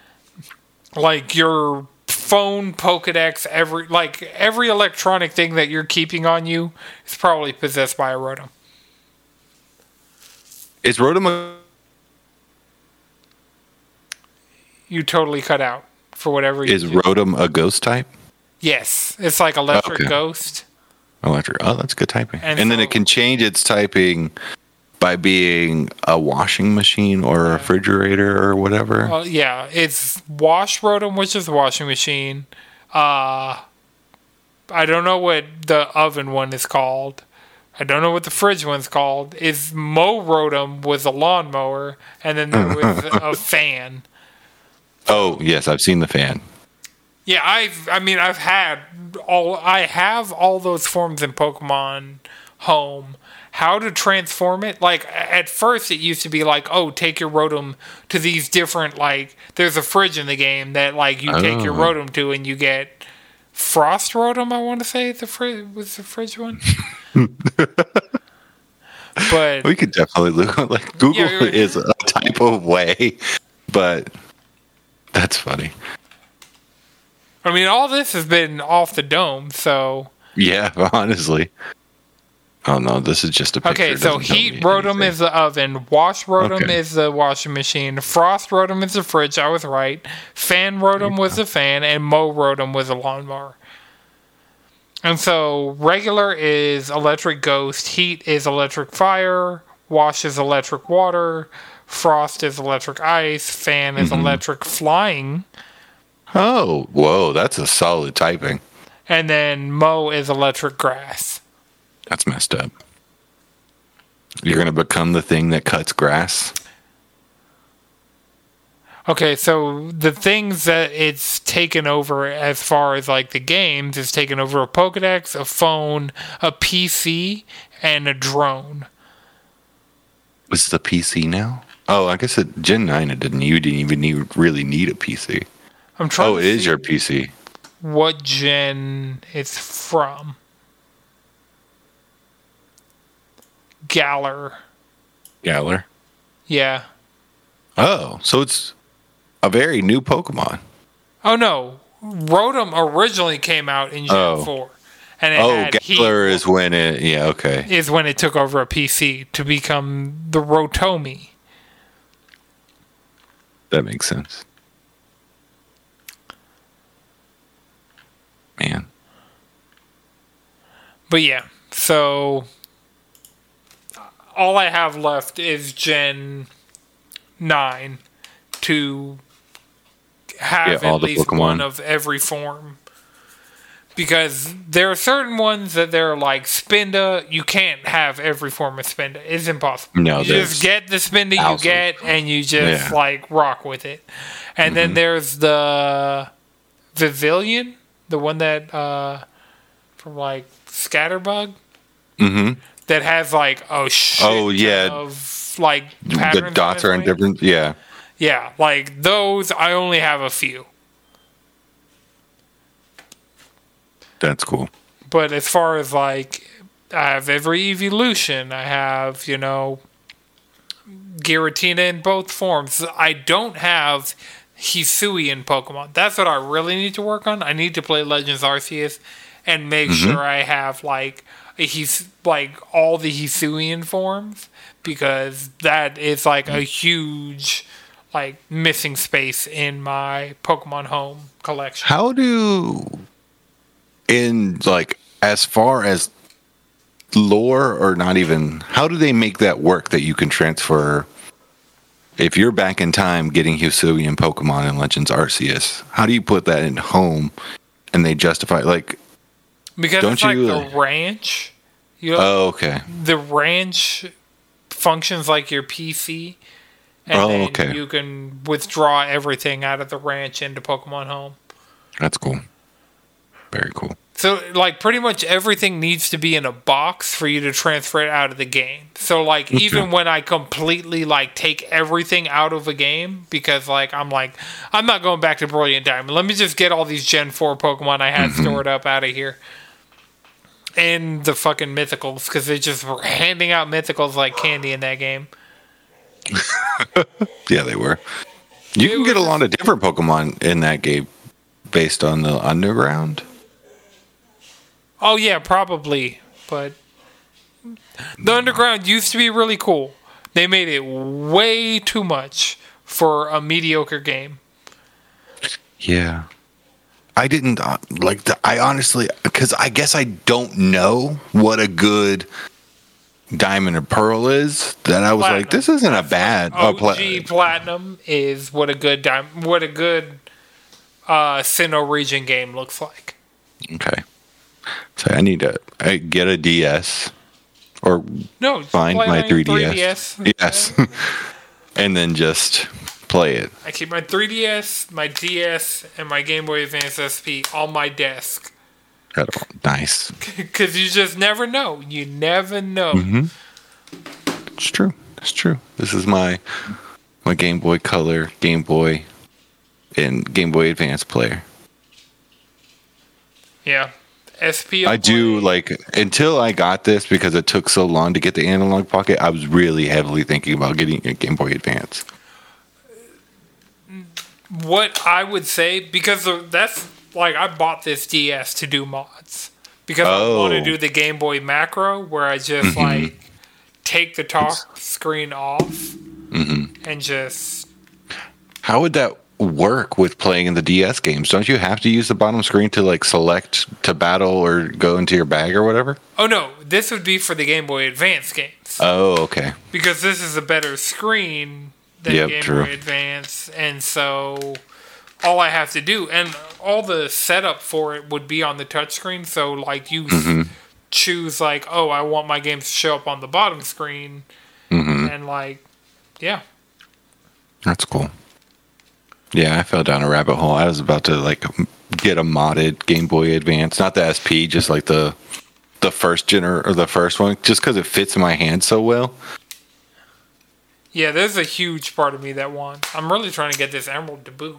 like your phone, Pokedex, every like every electronic thing that you're keeping on you is probably possessed by a Rotom. Is Rotom a... You totally cut out for whatever reason. Is Rotom a ghost type? Yes. It's like electric okay. ghost. Electric. Oh, that's good typing. And, and so, then it can change its typing by being a washing machine or a refrigerator or whatever. Uh, yeah. It's Wash Rotom, which is a washing machine. Uh, I don't know what the oven one is called. I don't know what the fridge one's called. Is Mow Rotom was a lawnmower, and then there was a fan. Oh yes, I've seen the fan. Yeah, I've. I mean, I've had all. I have all those forms in Pokemon Home. how to transform it. Like, at first it used to be like, oh, take your Rotom to these different, like, there's a fridge in the game that, like, you oh. take your Rotom to and you get Frost Rotom, I want to say, the fridge was the fridge one. But we could definitely look, like, Google yeah, is a type of way, but that's funny. I mean, all this has been off the dome, so... Yeah, honestly. Oh, no, this is just a picture. Okay, so Heat Rotom is the oven. Wash Rotom okay. is the washing machine. Frost Rotom is the fridge. I was right. Fan Rotom was the fan. And Mow Rotom was a lawnmower. And so regular is electric ghost. Heat is electric fire. Wash is electric water. Frost is electric ice. Fan is mm-hmm. electric flying. Oh, whoa, that's a solid typing. And then Mow is electric grass. That's messed up. You're going to become the thing that cuts grass? Okay, so the things that it's taken over as far as like the games is taken over a Pokedex, a phone, a P C, and a drone. It's the P C now? Oh, I guess at Gen nine it didn't. You didn't even need, really need a P C. I'm trying. Oh, it is your P C. What gen it's from? Galar. Galar? Yeah. Oh, so it's a very new Pokemon. Oh, no. Rotom originally came out in Gen oh. four. And it oh, had Galar Heat, is when it... Yeah, okay. Is when it took over a P C to become the Rotomi. That makes sense. Man. But yeah, so... all I have left is Gen nine to have yeah, at least one of every form. Because there are certain ones that they're like Spinda. You can't have every form of Spinda. It's impossible. No, you just get the Spinda you get and you just yeah. like rock with it. And mm-hmm. then there's the Vivillon, the one that uh, from like Scatterbug. Mm-hmm. That has like a shit oh yeah of like patterns. The dots are in different yeah. Yeah, like those I only have a few. That's cool. But as far as like I have every evolution, I have, you know, Giratina in both forms. I don't have Hisuian Pokemon. That's what I really need to work on. I need to play Legends Arceus and make mm-hmm. sure I have like he's like all the Hisuian forms, because that is like a huge like missing space in my Pokemon Home collection. How do in like as far as lore, or not even, how do they make that work that you can transfer if you're back in time getting Hisuian Pokemon in Legends Arceus? How do you put that in Home and they justify like because don't it's like you, the ranch. You know, oh, okay. The ranch functions like your P C, and oh, then okay. you can withdraw everything out of the ranch into Pokemon Home. That's cool. Very cool. So, like, pretty much everything needs to be in a box for you to transfer it out of the game. So, like, okay. even when I completely, like, take everything out of a game, because, like, I'm like, I'm not going back to Brilliant Diamond. Let me just get all these Gen four Pokemon I had mm-hmm. stored up out of here. And the fucking mythicals, because they just were handing out mythicals like candy in that game. Yeah, they were. You it can get a lot of different Pokemon in that game based on the underground. Oh, yeah, probably. But the underground used to be really cool. They made it way too much for a mediocre game. Yeah. I didn't uh, like the, I honestly, because I guess I don't know what a good Diamond or Pearl is. That I was Platinum. Like, this isn't That's a bad like O G oh, pla- Platinum is what a good diamond, what a good uh, Sinnoh region game looks like. Okay, so I need to I get a D S or no find my three D S. three D S. Yes, and then just play it. I keep my three D S, my D S, and my Game Boy Advance S P on my desk. Oh, nice. Because you just never know. You never know. Mm-hmm. It's true. It's true. This is my my Game Boy Color, Game Boy, and Game Boy Advance player. Yeah. S P. I do like until I got this because it took so long to get the analog pocket. I was really heavily thinking about getting a Game Boy Advance. What I would say, because that's like I bought this D S to do mods because oh. I want to do the Game Boy Macro where I just mm-hmm. like take the top it's, screen off mm-hmm. and just. How would that work with playing in the D S games? Don't you have to use the bottom screen to like select to battle or go into your bag or whatever? Oh no, this would be for the Game Boy Advance games. Oh, okay. Because this is a better screen than yep, Game true. Boy Advance, and so all I have to do, and all the setup for it would be on the touchscreen. So like you mm-hmm. choose like, oh, I want my games to show up on the bottom screen, mm-hmm. and like, yeah, that's cool. Yeah, I fell down a rabbit hole. I was about to like get a modded Game Boy Advance, not the S P, just like the the first gener or the first one, just because it fits in my hand so well. Yeah, there's a huge part of me that wants. I'm really trying to get this Emerald to boot.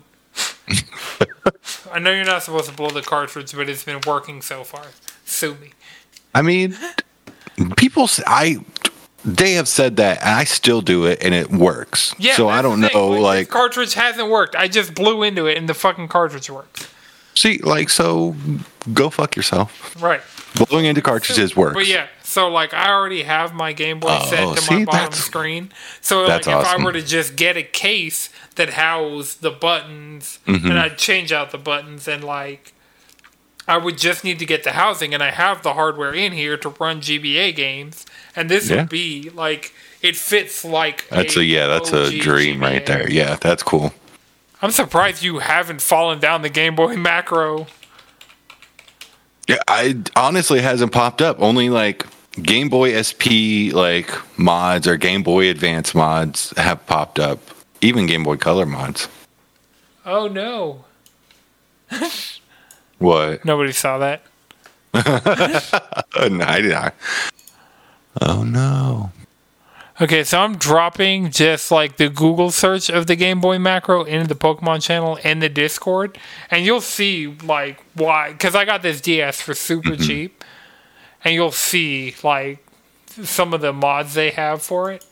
I know you're not supposed to blow the cartridge, but it's been working so far. Sue me. I mean, people, I. They have said that, and I still do it, and it works. Yeah, so I don't know, like, like this cartridge hasn't worked. I just blew into it, and the fucking cartridge works. See, like, so go fuck yourself. Right. Blowing into cartridges so, works. But yeah, so like I already have my Game Boy oh, set to see, my bottom screen. So like if awesome. I were to just get a case that housed the buttons, mm-hmm. and I'd change out the buttons, and like I would just need to get the housing, and I have the hardware in here to run G B A games. And this yeah. would be like it fits like that's a, a yeah that's O G a dream G B A. Right there. Yeah, that's cool. I'm surprised you haven't fallen down the Game Boy Macro. Yeah, I honestly hasn't popped up. Only like Game Boy S P like mods or Game Boy Advance mods have popped up. Even Game Boy Color mods. Oh no! What? Nobody saw that. No, I did not. Oh no. Okay, so I'm dropping just like the Google search of the Game Boy Macro into the Pokemon channel and the Discord, and you'll see like why, because I got this D S for super mm-hmm. cheap, and you'll see like some of the mods they have for it.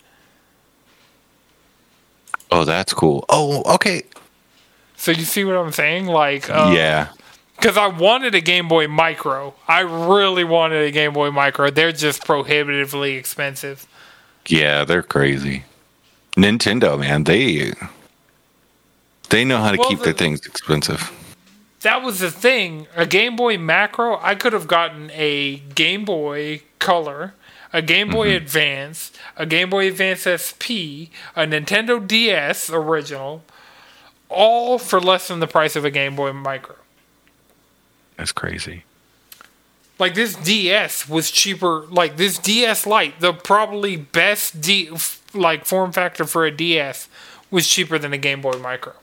Oh, that's cool. Oh, okay. So you see what I'm saying? Like, uh, yeah. Because I wanted a Game Boy Micro. I really wanted a Game Boy Micro. They're just prohibitively expensive. Yeah, they're crazy. Nintendo, man, they they know how to well, keep the, their things expensive. That was the thing. A Game Boy Macro, I could have gotten a Game Boy Color, a Game Boy mm-hmm. Advance, a Game Boy Advance S P, a Nintendo D S original, all for less than the price of a Game Boy Micro. That's crazy. Like this D S was cheaper. Like this D S Lite, the probably best D like form factor for a D S, was cheaper than a Game Boy Micro.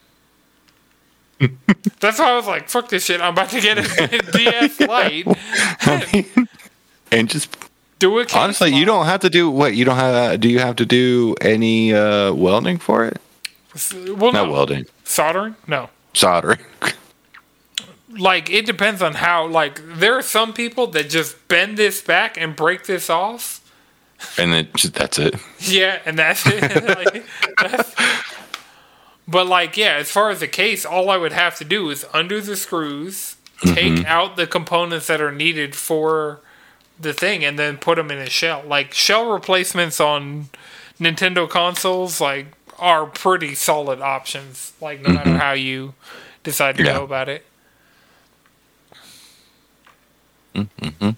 That's why I was like, "Fuck this shit! I'm about to get a D S Lite." I mean, and just do it. Honestly, you don't have to do what you don't have. Do you have to do any uh, welding for it? Well, not no. welding. Soldering? No. Soldering. Like, it depends on how, like, there are some people that just bend this back and break this off. And then that's it. Yeah, and that's it. like, that's, but, like, yeah, as far as the case, all I would have to do is undo the screws, take mm-hmm. out the components that are needed for the thing, and then put them in a shell. Like, shell replacements on Nintendo consoles, like, are pretty solid options, like, no mm-hmm. matter how you decide to yeah. go about it. Mm-hmm.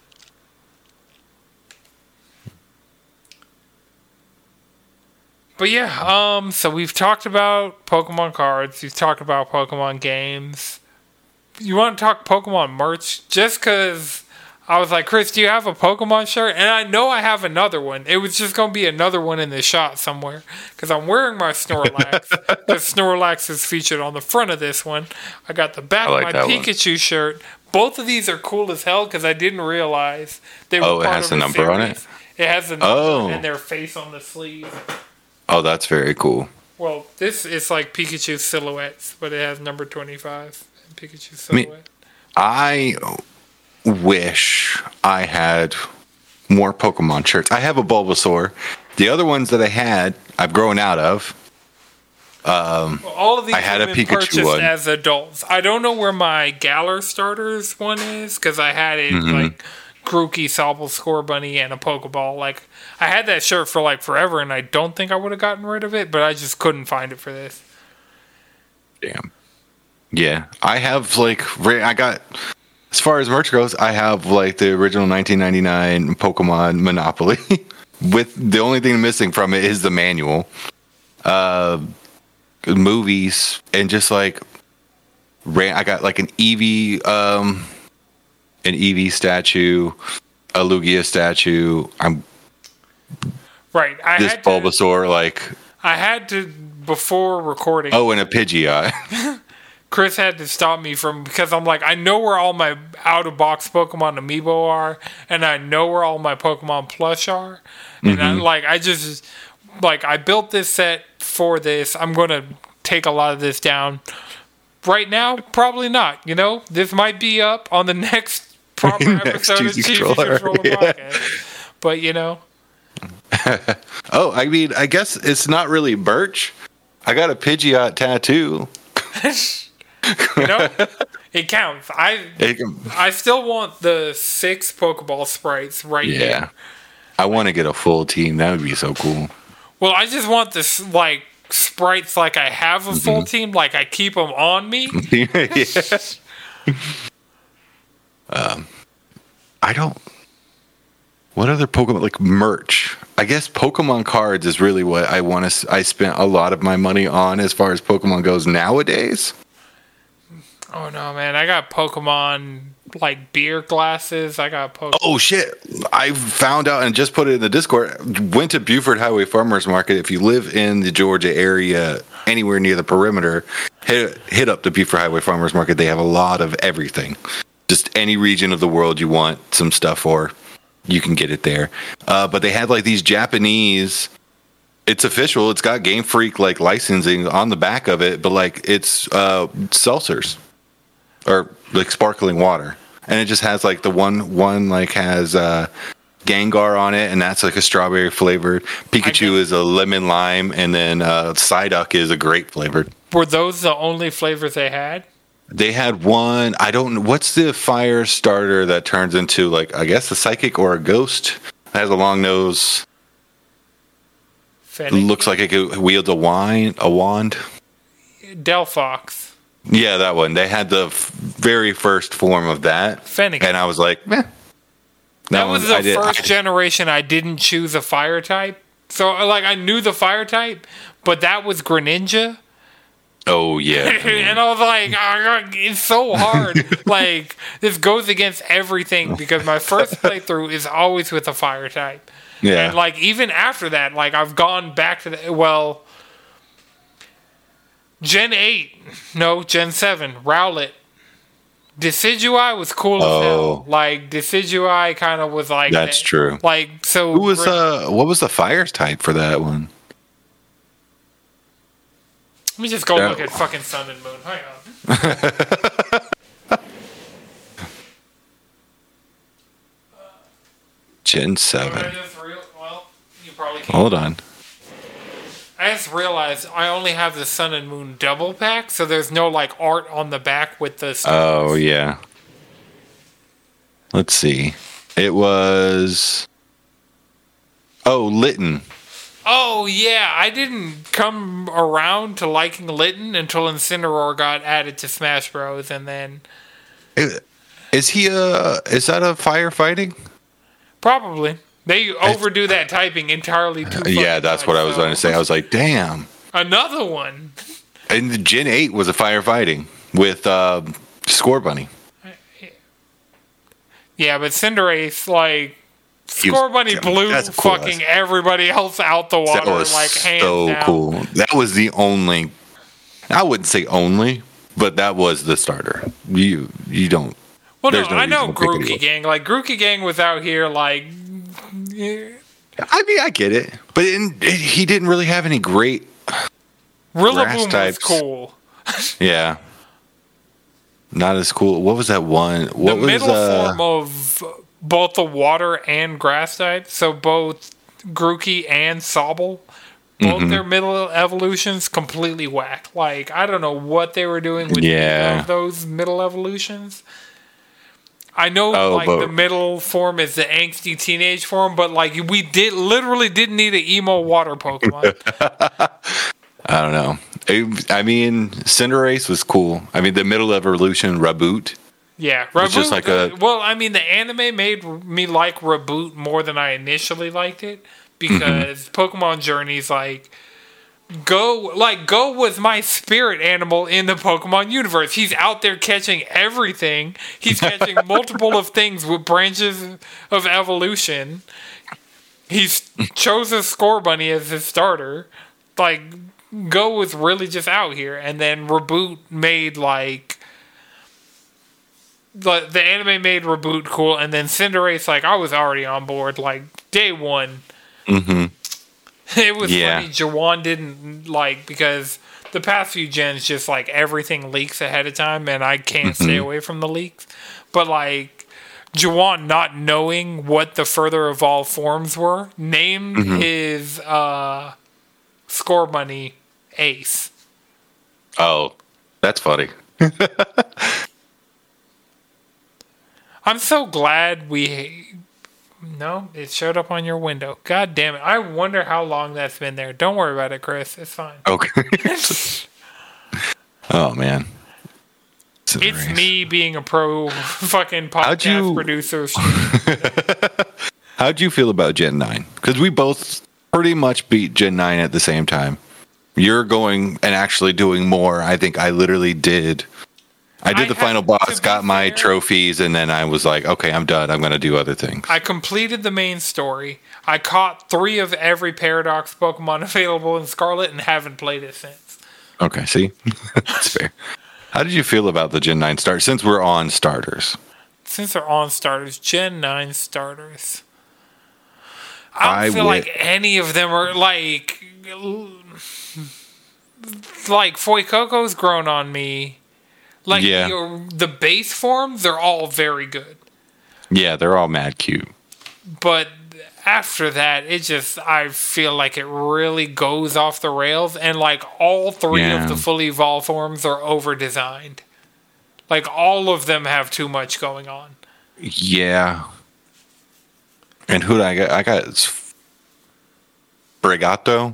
But yeah, um, so we've talked about Pokemon cards. We've talked about Pokemon games. You want to talk Pokemon merch? Just because I was like, Chris, do you have a Pokemon shirt? And I know I have another one. It was just going to be another one in the shot somewhere. Because I'm wearing my Snorlax. The Snorlax is featured on the front of this one. I got the back of like my Pikachu one. shirt. both of these are cool as hell because I didn't realize they were Oh, it part has of the a number on it? series. It has the number Oh. and their face on the sleeve. Oh, that's very cool. Well, this is like Pikachu silhouettes, but it has number twenty-five and Pikachu I mean- silhouette. I wish I had more Pokemon shirts. I have a Bulbasaur. The other ones that I had, I've grown out of. Well, all of these I had have a been Pikachu purchased one. as adults. I don't know where my Galar starters one is because I had it Mm-hmm. like Grookey, Sobble, Scorbunny, and a Pokeball. Like I had that shirt for like forever, and I don't think I would have gotten rid of it, but I just couldn't find it for this. Damn. Yeah, I have like ra- I got as far as merch goes, I have like the original nineteen ninety-nine Pokemon Monopoly. With the only thing missing from it is the manual, uh, movies, and just like ran. I got like an Eevee, um, an Eevee statue, a Lugia statue. I'm Right. I this had to, Bulbasaur, like I had to before recording. oh, and a Pidgeot. Chris had to stop me from because I'm like I know where all my out of box Pokemon Amiibo are, and I know where all my Pokemon plush are, and I, like I just like I built this set for this. I'm gonna take a lot of this down. Right now, probably not. You know, this might be up on the next proper Next episode of Cheesy Cheesy Controller, Controller yeah. Podcast. But you know, Oh, I mean, I guess it's not really birch. I got a Pidgeot tattoo. you know, it counts. I It can- I still want the six Pokeball sprites right yeah. here. I want to get a full team. That would be so cool. Well, I just want this like sprites like I have a Mm-hmm. full team, like I keep them on me. yeah. Um, I don't. What other Pokemon like merch? I guess Pokemon cards is really what I want to. I spent a lot of my money on as far as Pokemon goes nowadays. Oh no, man! I got Pokemon like beer glasses. I got Pokemon. Oh shit! I found out and just put it in the Discord. Went to Buford Highway Farmers Market. If you live in the Georgia area, anywhere near the perimeter, hit hit up the Buford Highway Farmers Market. They have a lot of everything. Just any region of the world you want some stuff for, you can get it there. Uh, but they had like these Japanese. It's official. It's got Game Freak like licensing on the back of it, but like it's uh, seltzers or like sparkling water, and it just has like the one one like has uh, Gengar on it, and that's like a strawberry flavored. Pikachu is a lemon lime, and then uh, Psyduck is a grape flavored. Were those the only flavors they had? They had one. I don't know what's the fire starter that turns into like I guess a psychic or a ghost. It has a long nose. Fennekin? Looks like it could wield a wine, a wand. Delphox. Yeah, that one. They had the f- very first form of that, Fennekin. and I was like, meh. That was the I did- first I- generation I didn't choose a fire type. So like I knew the fire type, but that was Greninja. Oh yeah. And I was like, "Ah, it's so hard. Like, this goes against everything because my first playthrough is always with a fire type. Yeah. And, like, even after that, like, I've gone back to the, well, Gen eight, no, Gen seven, Rowlet. Decidueye was cool as Oh. hell. Like, Decidueye kind of was like... That's that. true. Like, so... Who was uh? What was the fire type for that one? Let me just go Yeah. look at fucking Sun and Moon. Hang on. Gen I seven. just real, well, you probably can't. Hold on. I just realized I only have the Sun and Moon double pack, so there's no like art on the back with the stars. Oh yeah. Let's see. It was. Oh, Litten. Oh yeah, I didn't come around to liking Litten until Incineroar got added to Smash Bros. And then Is he a? Is that a firefighting? probably they overdo that typing entirely too. Yeah, fucking that's much, what I was so- going to say. I was like, damn. Another one. And the Gen eight was a firefighting with uh, Scorbunny. Yeah, but Cinderace like He was- Scorbunny yeah, blew that's cool. fucking everybody else out the water That was like hands so down. cool. That was the only. I wouldn't say only, but that was the starter. You you don't. Well, Well, no, There's no I know reason to pick Grookey anyone. Gang. Like, Grookey Gang was out here, like... yeah. I mean, I get it, but in, he didn't really have any great Rillaboom was types. cool. Yeah, not as cool. What was that one? What The was middle uh, form of both the water and grass type, so both Grookey and Sobble, both Mhm. their middle evolutions completely whack. Like, I don't know what they were doing with Yeah. either of those middle evolutions. I know, Oh, like, but- the middle form is the angsty teenage form, but, like, we did literally didn't need an emo water Pokemon. I don't know. It- I mean, Cinderace was cool. I mean, the middle evolution Reboot. Yeah, It's just Reboot- like a- well, I mean, the anime made me like Reboot more than I initially liked it because Pokemon Journeys, like, Go, like, Go was my spirit animal in the Pokemon universe. He's out there catching everything. He's catching multiple of things with branches of evolution. He's chose a Scorbunny as his starter. Like, Go was really just out here, and then Reboot made like. The, the anime made Reboot cool, and then Cinderace, like, I was already on board, like, day one. Mm-hmm. It was Yeah. funny, Jawan didn't, like, because the past few gens, just, like, everything leaks ahead of time, and I can't stay away from the leaks. But, like, Jawan not knowing what the further evolved forms were, named his, uh, Scorbunny Ace. Oh, that's funny. I'm so glad we. No, it showed up on your window. God damn it. I wonder how long that's been there. Don't worry about it, Chris. It's fine. Okay. Oh man. It's Cinderace. me being a pro fucking How'd podcast you- producer. How'd you feel about Gen nine? Because we both pretty much beat Gen nine at the same time. You're going and actually doing more. I think I literally did. I did I the have- final to boss, be got my fair- trophies, and then I was like, okay, I'm done. I'm going to do other things. I completed the main story. I caught three of every Paradox Pokemon available in Scarlet and haven't played it since. Okay, see? That's fair. How did you feel about the Gen nine start since we're on starters? Since they're on starters, Gen nine starters. I don't I feel wi- like any of them are like. Like, Fuecoco's grown on me. Like, Yeah. the, the base forms, they're all very good. Yeah, they're all mad cute. But after that, it just, I feel like it really goes off the rails. And, like, all three Yeah. of the fully evolved forms are over designed. Like, all of them have too much going on. Yeah. And who did I got? I got Brigato.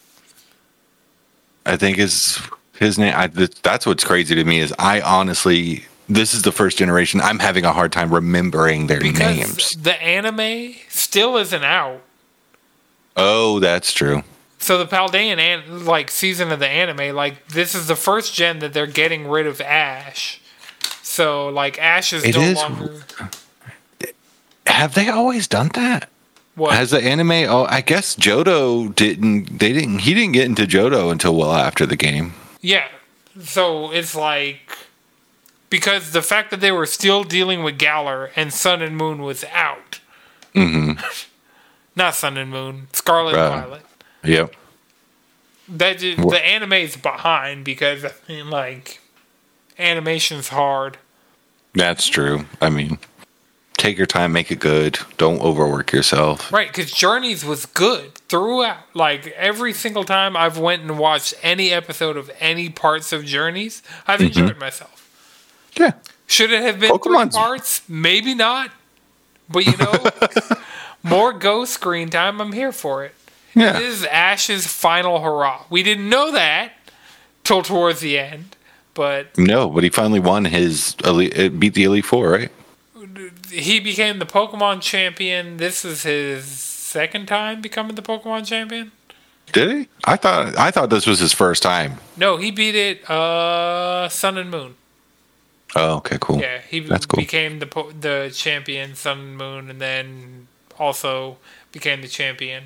I think is his name. I, that's what's crazy to me is I honestly, this is the first generation. I'm having a hard time remembering their Because names. the anime still isn't out. Oh, that's true. So the Paldean an- like season of the anime, like this is the first gen that they're getting rid of Ash. So like Ash is It no is- longer Have they always done that? what Has the anime? Oh, I guess Johto didn't. They didn't. He didn't get into Johto until well after the game. yeah. So it's like because the fact that they were still dealing with Galar and Sun and Moon was out. Mm-hmm. Not Sun and Moon, Scarlet Right. and Violet. Yep. That just, Wha- the anime's behind because I mean like animation's hard. That's true. I mean, take your time, make it good. Don't overwork yourself. Right, because Journeys was good throughout. Like every single time I've went and watched any episode of any parts of Journeys, I've enjoyed myself. Yeah. Should it have been Pokemon's- three parts? Maybe not. But you know, more Go screen time. I'm here for it. Yeah. This is Ash's final hurrah. We didn't know that till towards the end, but No, but he finally won his elite. It beat the Elite Four, right? he became the Pokemon champion. This is his second time becoming the Pokemon champion. Did he? I thought. I thought this was his first time. No, he beat it. Uh, Sun and Moon. Oh, okay, cool. Yeah, he That's cool. became the po- the champion, Sun and Moon, and then also became the champion.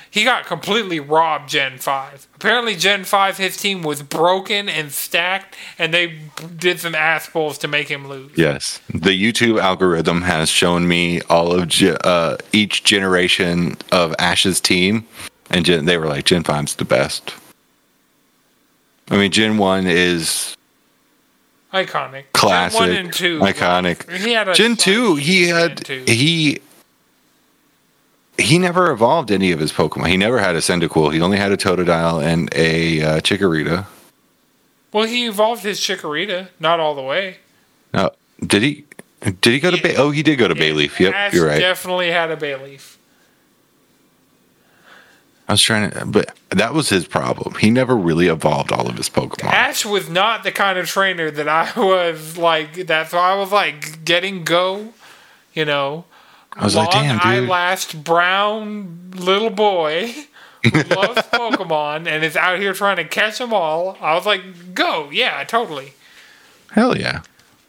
he got completely robbed Gen five. Apparently Gen five, his team was broken and stacked, and they did some ass pulls to make him lose. Yes. The YouTube algorithm has shown me all of ge- uh, each generation of Ash's team, and Gen- they were like, Gen five's the best. I mean, Gen one is iconic. Classic. Gen one and two. Iconic. He had a Gen two, he had, he... He never evolved any of his Pokemon. He never had a Cyndaquil. He only had a Totodile and a uh, Chikorita. Well, he evolved his Chikorita, not all the way. Uh, did he? Did he go to? Yeah. Bay? Oh, he did go to Yeah. Bayleaf. Yep, Ash you're right. Definitely had a Bayleaf. I was trying to, but that was his problem. He never really evolved all of his Pokemon. Ash was not the kind of trainer that I was like. That's why I was like getting Go, you know. I was like, damn, dude. Long-eyelashed brown little boy who loves Pokemon and is out here trying to catch them all. I was like, Go, yeah, totally. Hell yeah.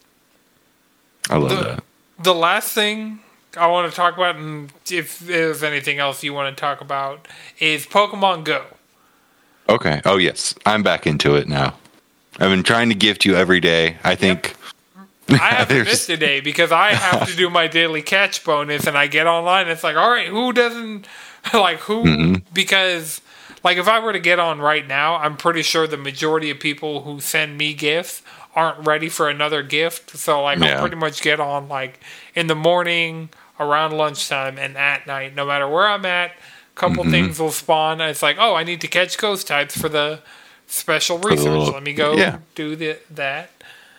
I love The, that. the last thing I want to talk about, and if there's anything else you want to talk about, is Pokemon Go. Okay. Oh, yes. I'm back into it now. I've been trying to gift you every day. I think... I haven't missed a day because I have to do my daily catch bonus, and I get online and it's like, all right, who doesn't, like, who, mm-hmm. because, like, if I were to get on right now, I'm pretty sure the majority of people who send me gifts aren't ready for another gift, so, like, yeah. I'll pretty much get on, like, in the morning, around lunchtime, and at night, no matter where I'm at, a couple mm-hmm. things will spawn, it's like, oh, I need to catch ghost types for the special research, little, let me go yeah. do the, that.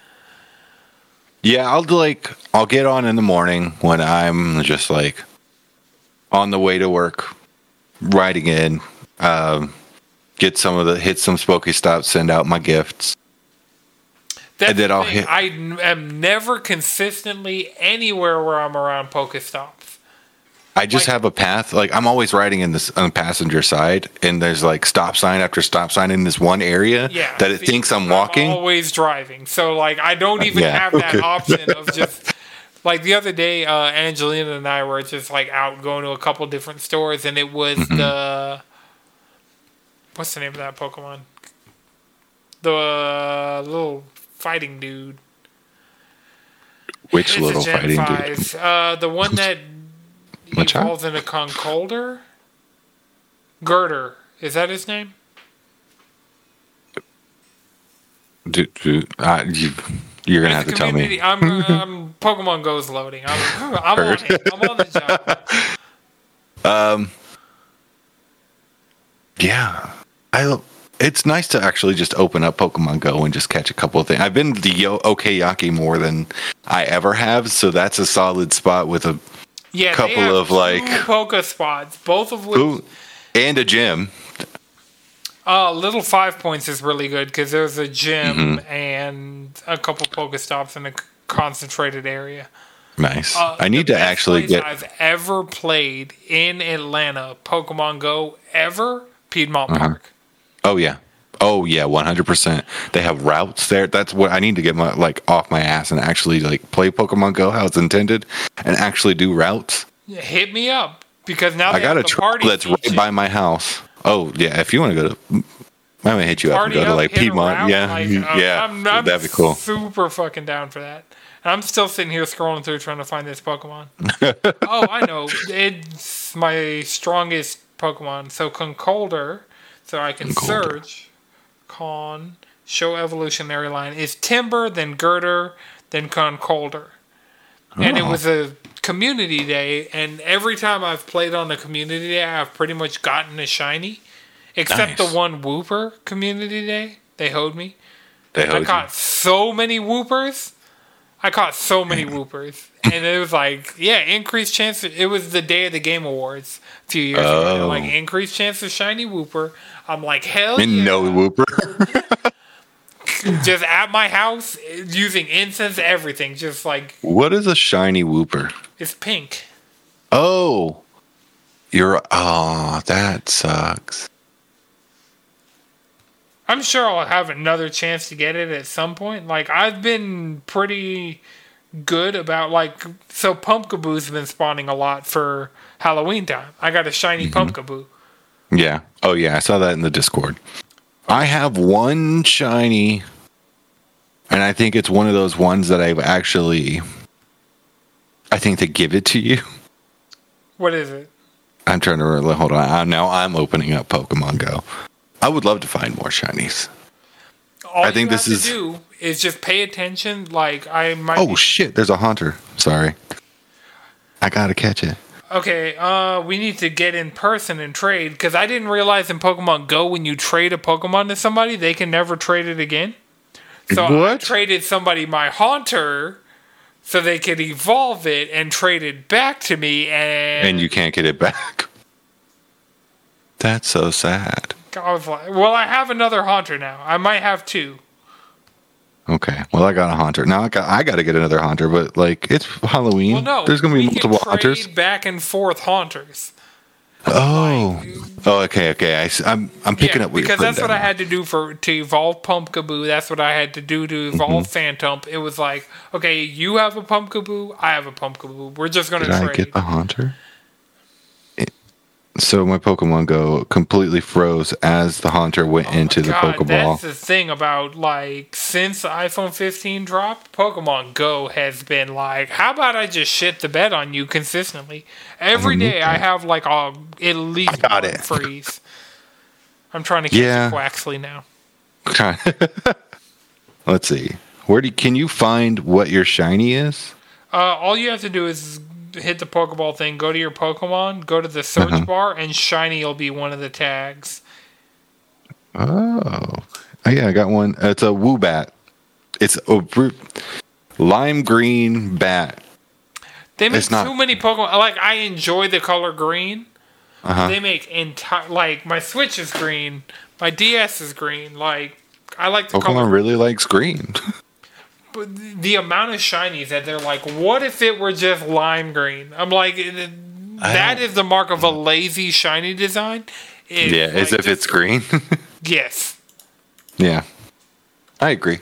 Yeah, I'll like I'll get on in the morning when I'm just like on the way to work, riding in, um, get some of the hit some Pokestops, send out my gifts, That's and then the I'll thing. hit. I am never consistently anywhere where I'm around Pokestops. I just like, have a path. Like I'm always riding in this on the passenger side, and there's like stop sign after stop sign in this one area yeah, that it see, thinks I'm walking. I'm always driving, so like I don't even yeah, have that okay. option of just like the other day. Uh, Angelina and I were just like out going to a couple different stores, and it was mm-hmm. the what's the name of that Pokemon? The uh, little fighting dude. Which it's little fighting five. dude? Uh, the one that. He evolves into Conkeldurr? Girder. Is that his name? Dude, dude, uh, you, you're going to have to tell me. I'm, I'm, Pokemon Go's loading. I'm, I'm on it. I'm on the job. Um, yeah. I, it's nice to actually just open up Pokemon Go and just catch a couple of things. I've been to the Okayaki more than I ever have, so that's a solid spot with a Yeah, couple they have of two like Poke spots, both of which ooh, and a gym. Uh, Little Five Points is really good because there's a gym mm-hmm. and a couple Pokestops in a concentrated area. Nice. Uh, I need to actually get. I've ever played in Atlanta Pokemon Go ever Piedmont uh-huh. Park. Oh yeah. Oh yeah, one hundred percent. They have routes there. That's what I need to get my like off my ass and actually like play Pokemon Go how it's intended and actually do routes. Yeah, hit me up because now I got a trail that's right feature. by my house. Oh yeah, if you want to go to, I'm gonna hit you up and go to like Piedmont. Yeah, like, yeah, I'm, I'm that'd be cool. Super fucking down for that. And I'm still sitting here scrolling through trying to find this Pokemon. Oh, I know. It's my strongest Pokemon. So Conkeldurr, so I can Conkeldurr. search. Con show evolutionary line is Timber, then Girder, then Conkeldurr. Oh. And it was a community day, and every time I've played on a community day, I've pretty much gotten a shiny. Except nice. the one Wooper community day. They hoed me. They hoed I caught you. so many Woopers. I caught so many Woopers. And it was like, yeah, increased chance. It was the day of the Game Awards a few years oh. ago. Like, increased chance of shiny Wooper. I'm like, hell and yeah. no Wooper. Just at my house, using incense, everything. Just like. What is a shiny Wooper? It's pink. Oh. You're. Oh, that sucks. I'm sure I'll have another chance to get it at some point. Like, I've been pretty good about, like, so Pumpkaboo's been spawning a lot for Halloween time. I got a shiny mm-hmm. Pumpkaboo. Yeah. Oh, yeah. I saw that in the Discord. I have one shiny, and I think it's one of those ones that I've actually. I think they give it to you. What is it? I'm trying to really hold on. I, now I'm opening up Pokemon Go. I would love to find more shinies. All I think you this have is. to do is just pay attention. Like I might. Oh be- shit! There's a Haunter. Sorry. I gotta catch it. Okay, uh, we need to get in person and trade because I didn't realize in Pokemon Go when you trade a Pokemon to somebody, they can never trade it again. So I What? traded somebody my Haunter so they could evolve it and trade it back to me, and And you can't get it back. That's so sad. I was like, well, I have another Haunter now. I might have two. Okay. Well, I got a Haunter. Now I got I got to get another Haunter, but like it's Halloween. Well, no, There's gonna be we multiple can trade Haunters. back and forth Haunters. Oh. Oh. Okay. Okay. I, am I'm picking Yeah, up what you're because putting that's what down. I had to do for to evolve Pumpkaboo. That's what I had to do to evolve Mm-hmm. Phantump. It was like, okay, you have a Pumpkaboo, I have a Pumpkaboo. We're just gonna Did I trade. get the Haunter? It- So my Pokemon Go completely froze as the Haunter went into the Oh God, Pokeball. that's the thing about like since iPhone fifteen dropped, Pokemon Go has been like, how about I just shit the bed on you consistently? Every Mhm. day I have like a at least got one it. freeze. I'm trying to catch Yeah. a Quaxley now. Let's see. Where do can you find what your shiny is? Uh, all you have to do is hit the Pokeball thing, go to your Pokemon, go to the search Uh-huh. bar, and shiny will be one of the tags. Oh. Oh yeah, I got one. It's a Woobat. It's a br- lime green bat. They make It's not- too many Pokemon. Like, I enjoy the color green. Uh-huh. They make entire like my Switch is green, my D S is green. Like I like the Pokemon color, really likes green. but the amount of shinies that they're like, what if it were just lime green? I'm like, it- that don't- is the mark of a lazy shiny design. It's yeah, as like if this- it's green. yes. Yeah, I agree.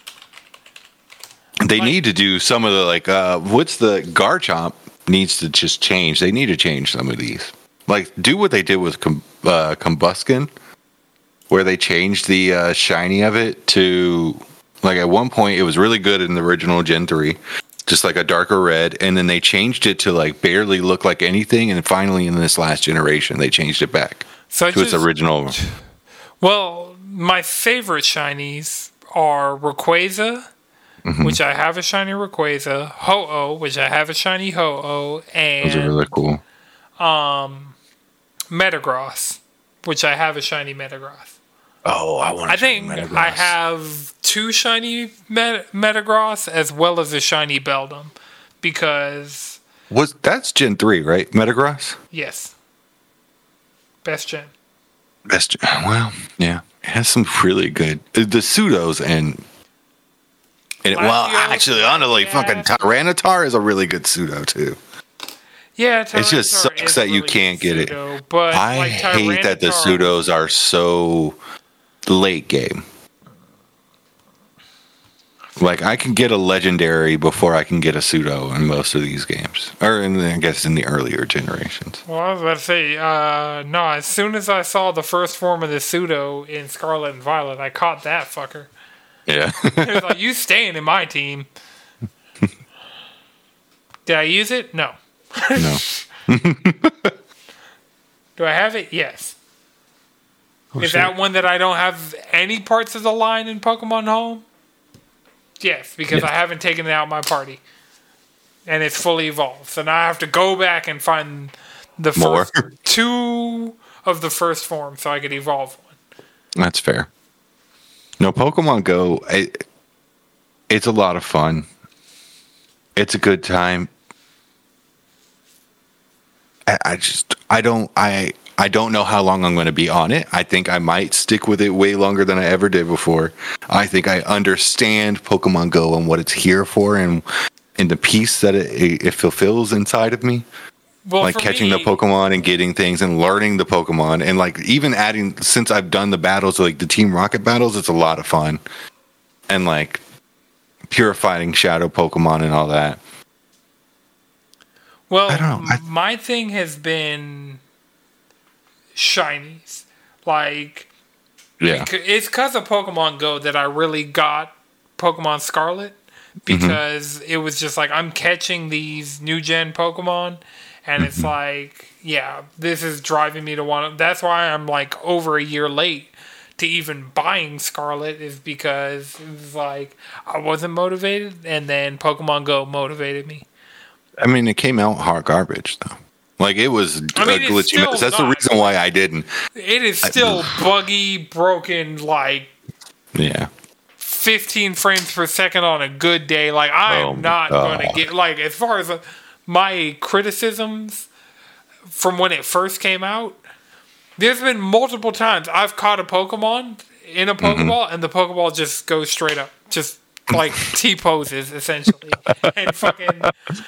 They Like- need to do some of the like. Uh, what's the Garchomp needs to just change. They need to change some of these. Like do what they did with Com- uh, Combuskin, where they changed the uh, shiny of it to like at one point it was really good in the original Gen three, just like a darker red, and then they changed it to like barely look like anything, and finally in this last generation they changed it back So I to its just- original. Well, my favorite shinies are Rayquaza, Mm-hmm. which I have a shiny Rayquaza, Ho-Oh, which I have a shiny Ho-Oh, Those are and really cool. Metagross, which I have a shiny Metagross. Oh, I want. I think I have two shiny Met- Metagross as well as a shiny Beldum, because Was that's Gen three, right? Metagross. yes, best gen. Best. Well, yeah, it has some really good uh, the pseudos and. And it, well, Latios, actually, honestly, yeah. fucking Tyranitar is a really good pseudo too. Yeah, It just Tyranitar sucks is that you really can't good get it. pseudo, But I like hate that the Tyranitar- pseudos are so late game. Like I can get a legendary before I can get a pseudo in most of these games, or in the, I guess in the earlier generations. Well, I was about to say, uh, no, as soon as I saw the first form of the pseudo in Scarlet and Violet, I caught that fucker. Yeah. It was like, you staying in my team. Did I use it? No. No. Do I have it? Yes. Oh, Is shit. that one that I don't have any parts of the line in Pokemon Home? Yes, because Yes. I haven't taken it out of my party. And it's fully evolved. So now I have to go back and find the More. first two of the first form so I could evolve one. That's fair. No, Pokemon Go, it, it's a lot of fun. It's a good time. I, I just, I don't, I, I don't know how long I'm going to be on it. I think I might stick with it way longer than I ever did before. I think I understand Pokemon Go and what it's here for, and and the peace that it, it fulfills inside of me. Well, Like for catching me, the Pokemon and getting things and learning the Pokemon, and like even adding, since I've done the battles, like the Team Rocket battles, it's a lot of fun. And like purifying shadow Pokemon and all that. Well, I don't know. I- my thing has been shinies. Like, Yeah. it's because of Pokemon Go that I really got Pokemon Scarlet, because mm-hmm. it was just like, I'm catching these new gen Pokemon, and mm-hmm. it's like, yeah, this is driving me to want to. That's why I'm like over a year late to even buying Scarlet, is because it was like I wasn't motivated, and then Pokemon Go motivated me. I mean, it came out hot garbage though. Like, it was I mean, a glitchy mess. That's not, the reason why I didn't. It is still I, buggy, broken, like yeah, fifteen frames per second on a good day. Like, I'm oh, not oh. going to get, like, as far as uh, my criticisms from when it first came out, there's been multiple times I've caught a Pokemon in a Pokeball, mm-hmm. and the Pokeball just goes straight up. Just, like, T-poses, essentially. And fucking...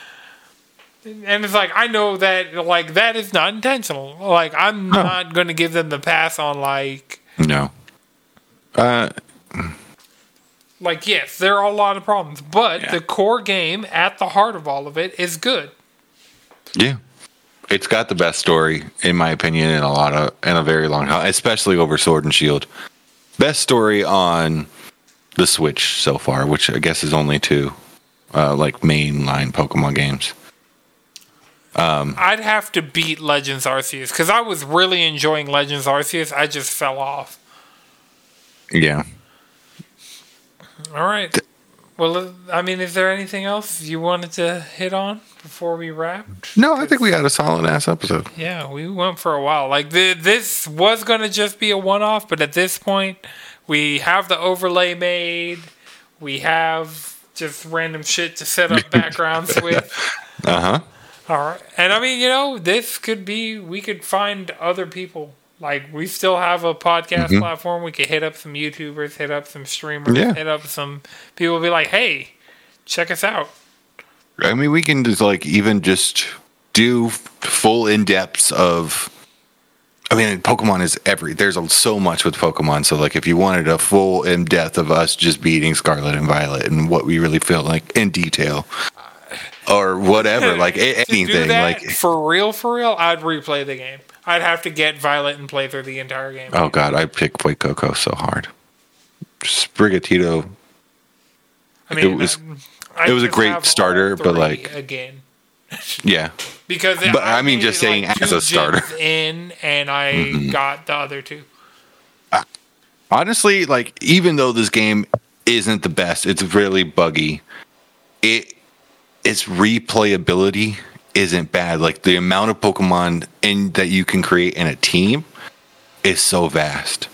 And it's like, I know that, like, that is not intentional. Like, I'm no. not going to give them the pass on, like... No. Uh... Like, yes, there are a lot of problems. But yeah. the core game, at the heart of all of it, is good. Yeah. It's got the best story, in my opinion, in a lot of... in a very long time. Especially over Sword and Shield. Best story on the Switch so far, which I guess is only two, uh, like, mainline Pokemon games. Um, I'd have to beat Legends Arceus, because I was really enjoying Legends Arceus. I just fell off. Yeah. All right. Well, I mean, is there anything else you wanted to hit on before we wrap? No, I think we had a solid ass episode. Yeah, we went for a while. Like, the, this was going to just be a one-off, but at this point, we have the overlay made. We have just random shit to set up backgrounds with. Uh-huh. All right. And I mean, you know, this could be, we could find other people. Like, we still have a podcast mm-hmm. platform. We could hit up some YouTubers, hit up some streamers, yeah. hit up some people, be like, hey, check us out. I mean, we can just, like, even just do full in-depths of, I mean, Pokemon is every, there's so much with Pokemon. So, like, if you wanted a full in-depth of us just beating Scarlet and Violet and what we really feel like in detail, or whatever, like anything, to do that, like for real, for real, I'd replay the game. I'd have to get Violet and play through the entire game. Oh god, I picked Fuecoco so hard. Sprigatito. I mean, it was I, it was a great starter, but like again, yeah, because but I, I mean, just saying like as a starter in, and I mm-hmm. got the other two. Uh, honestly, like even though this game isn't the best, it's really buggy. It. Its replayability isn't bad. Like, the amount of Pokemon in that you can create in a team is so vast.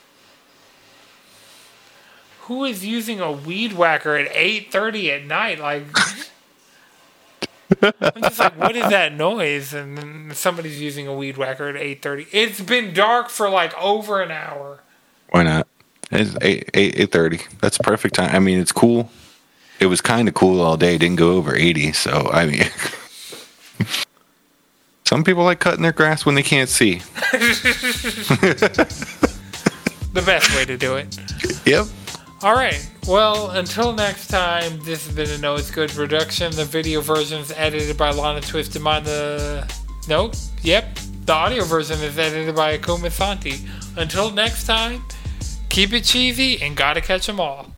Who is using a weed whacker at eight thirty at night? Like, I'm just like, what is that noise? And then somebody's using a weed whacker at eight thirty. It's been dark for like over an hour. Why not? It's eight eight thirty. That's perfect time. I mean, it's cool. It was kind of cool all day. Didn't go over eighty. So, I mean, some people like cutting their grass when they can't see. The best way to do it. Yep. All right. Well, until next time, this has been a No It's Good production. The video version is edited by Lana Twisted Mind. The nope. Yep. The audio version is edited by Akuma Santi. Until next time, keep it cheesy and gotta catch 'em all.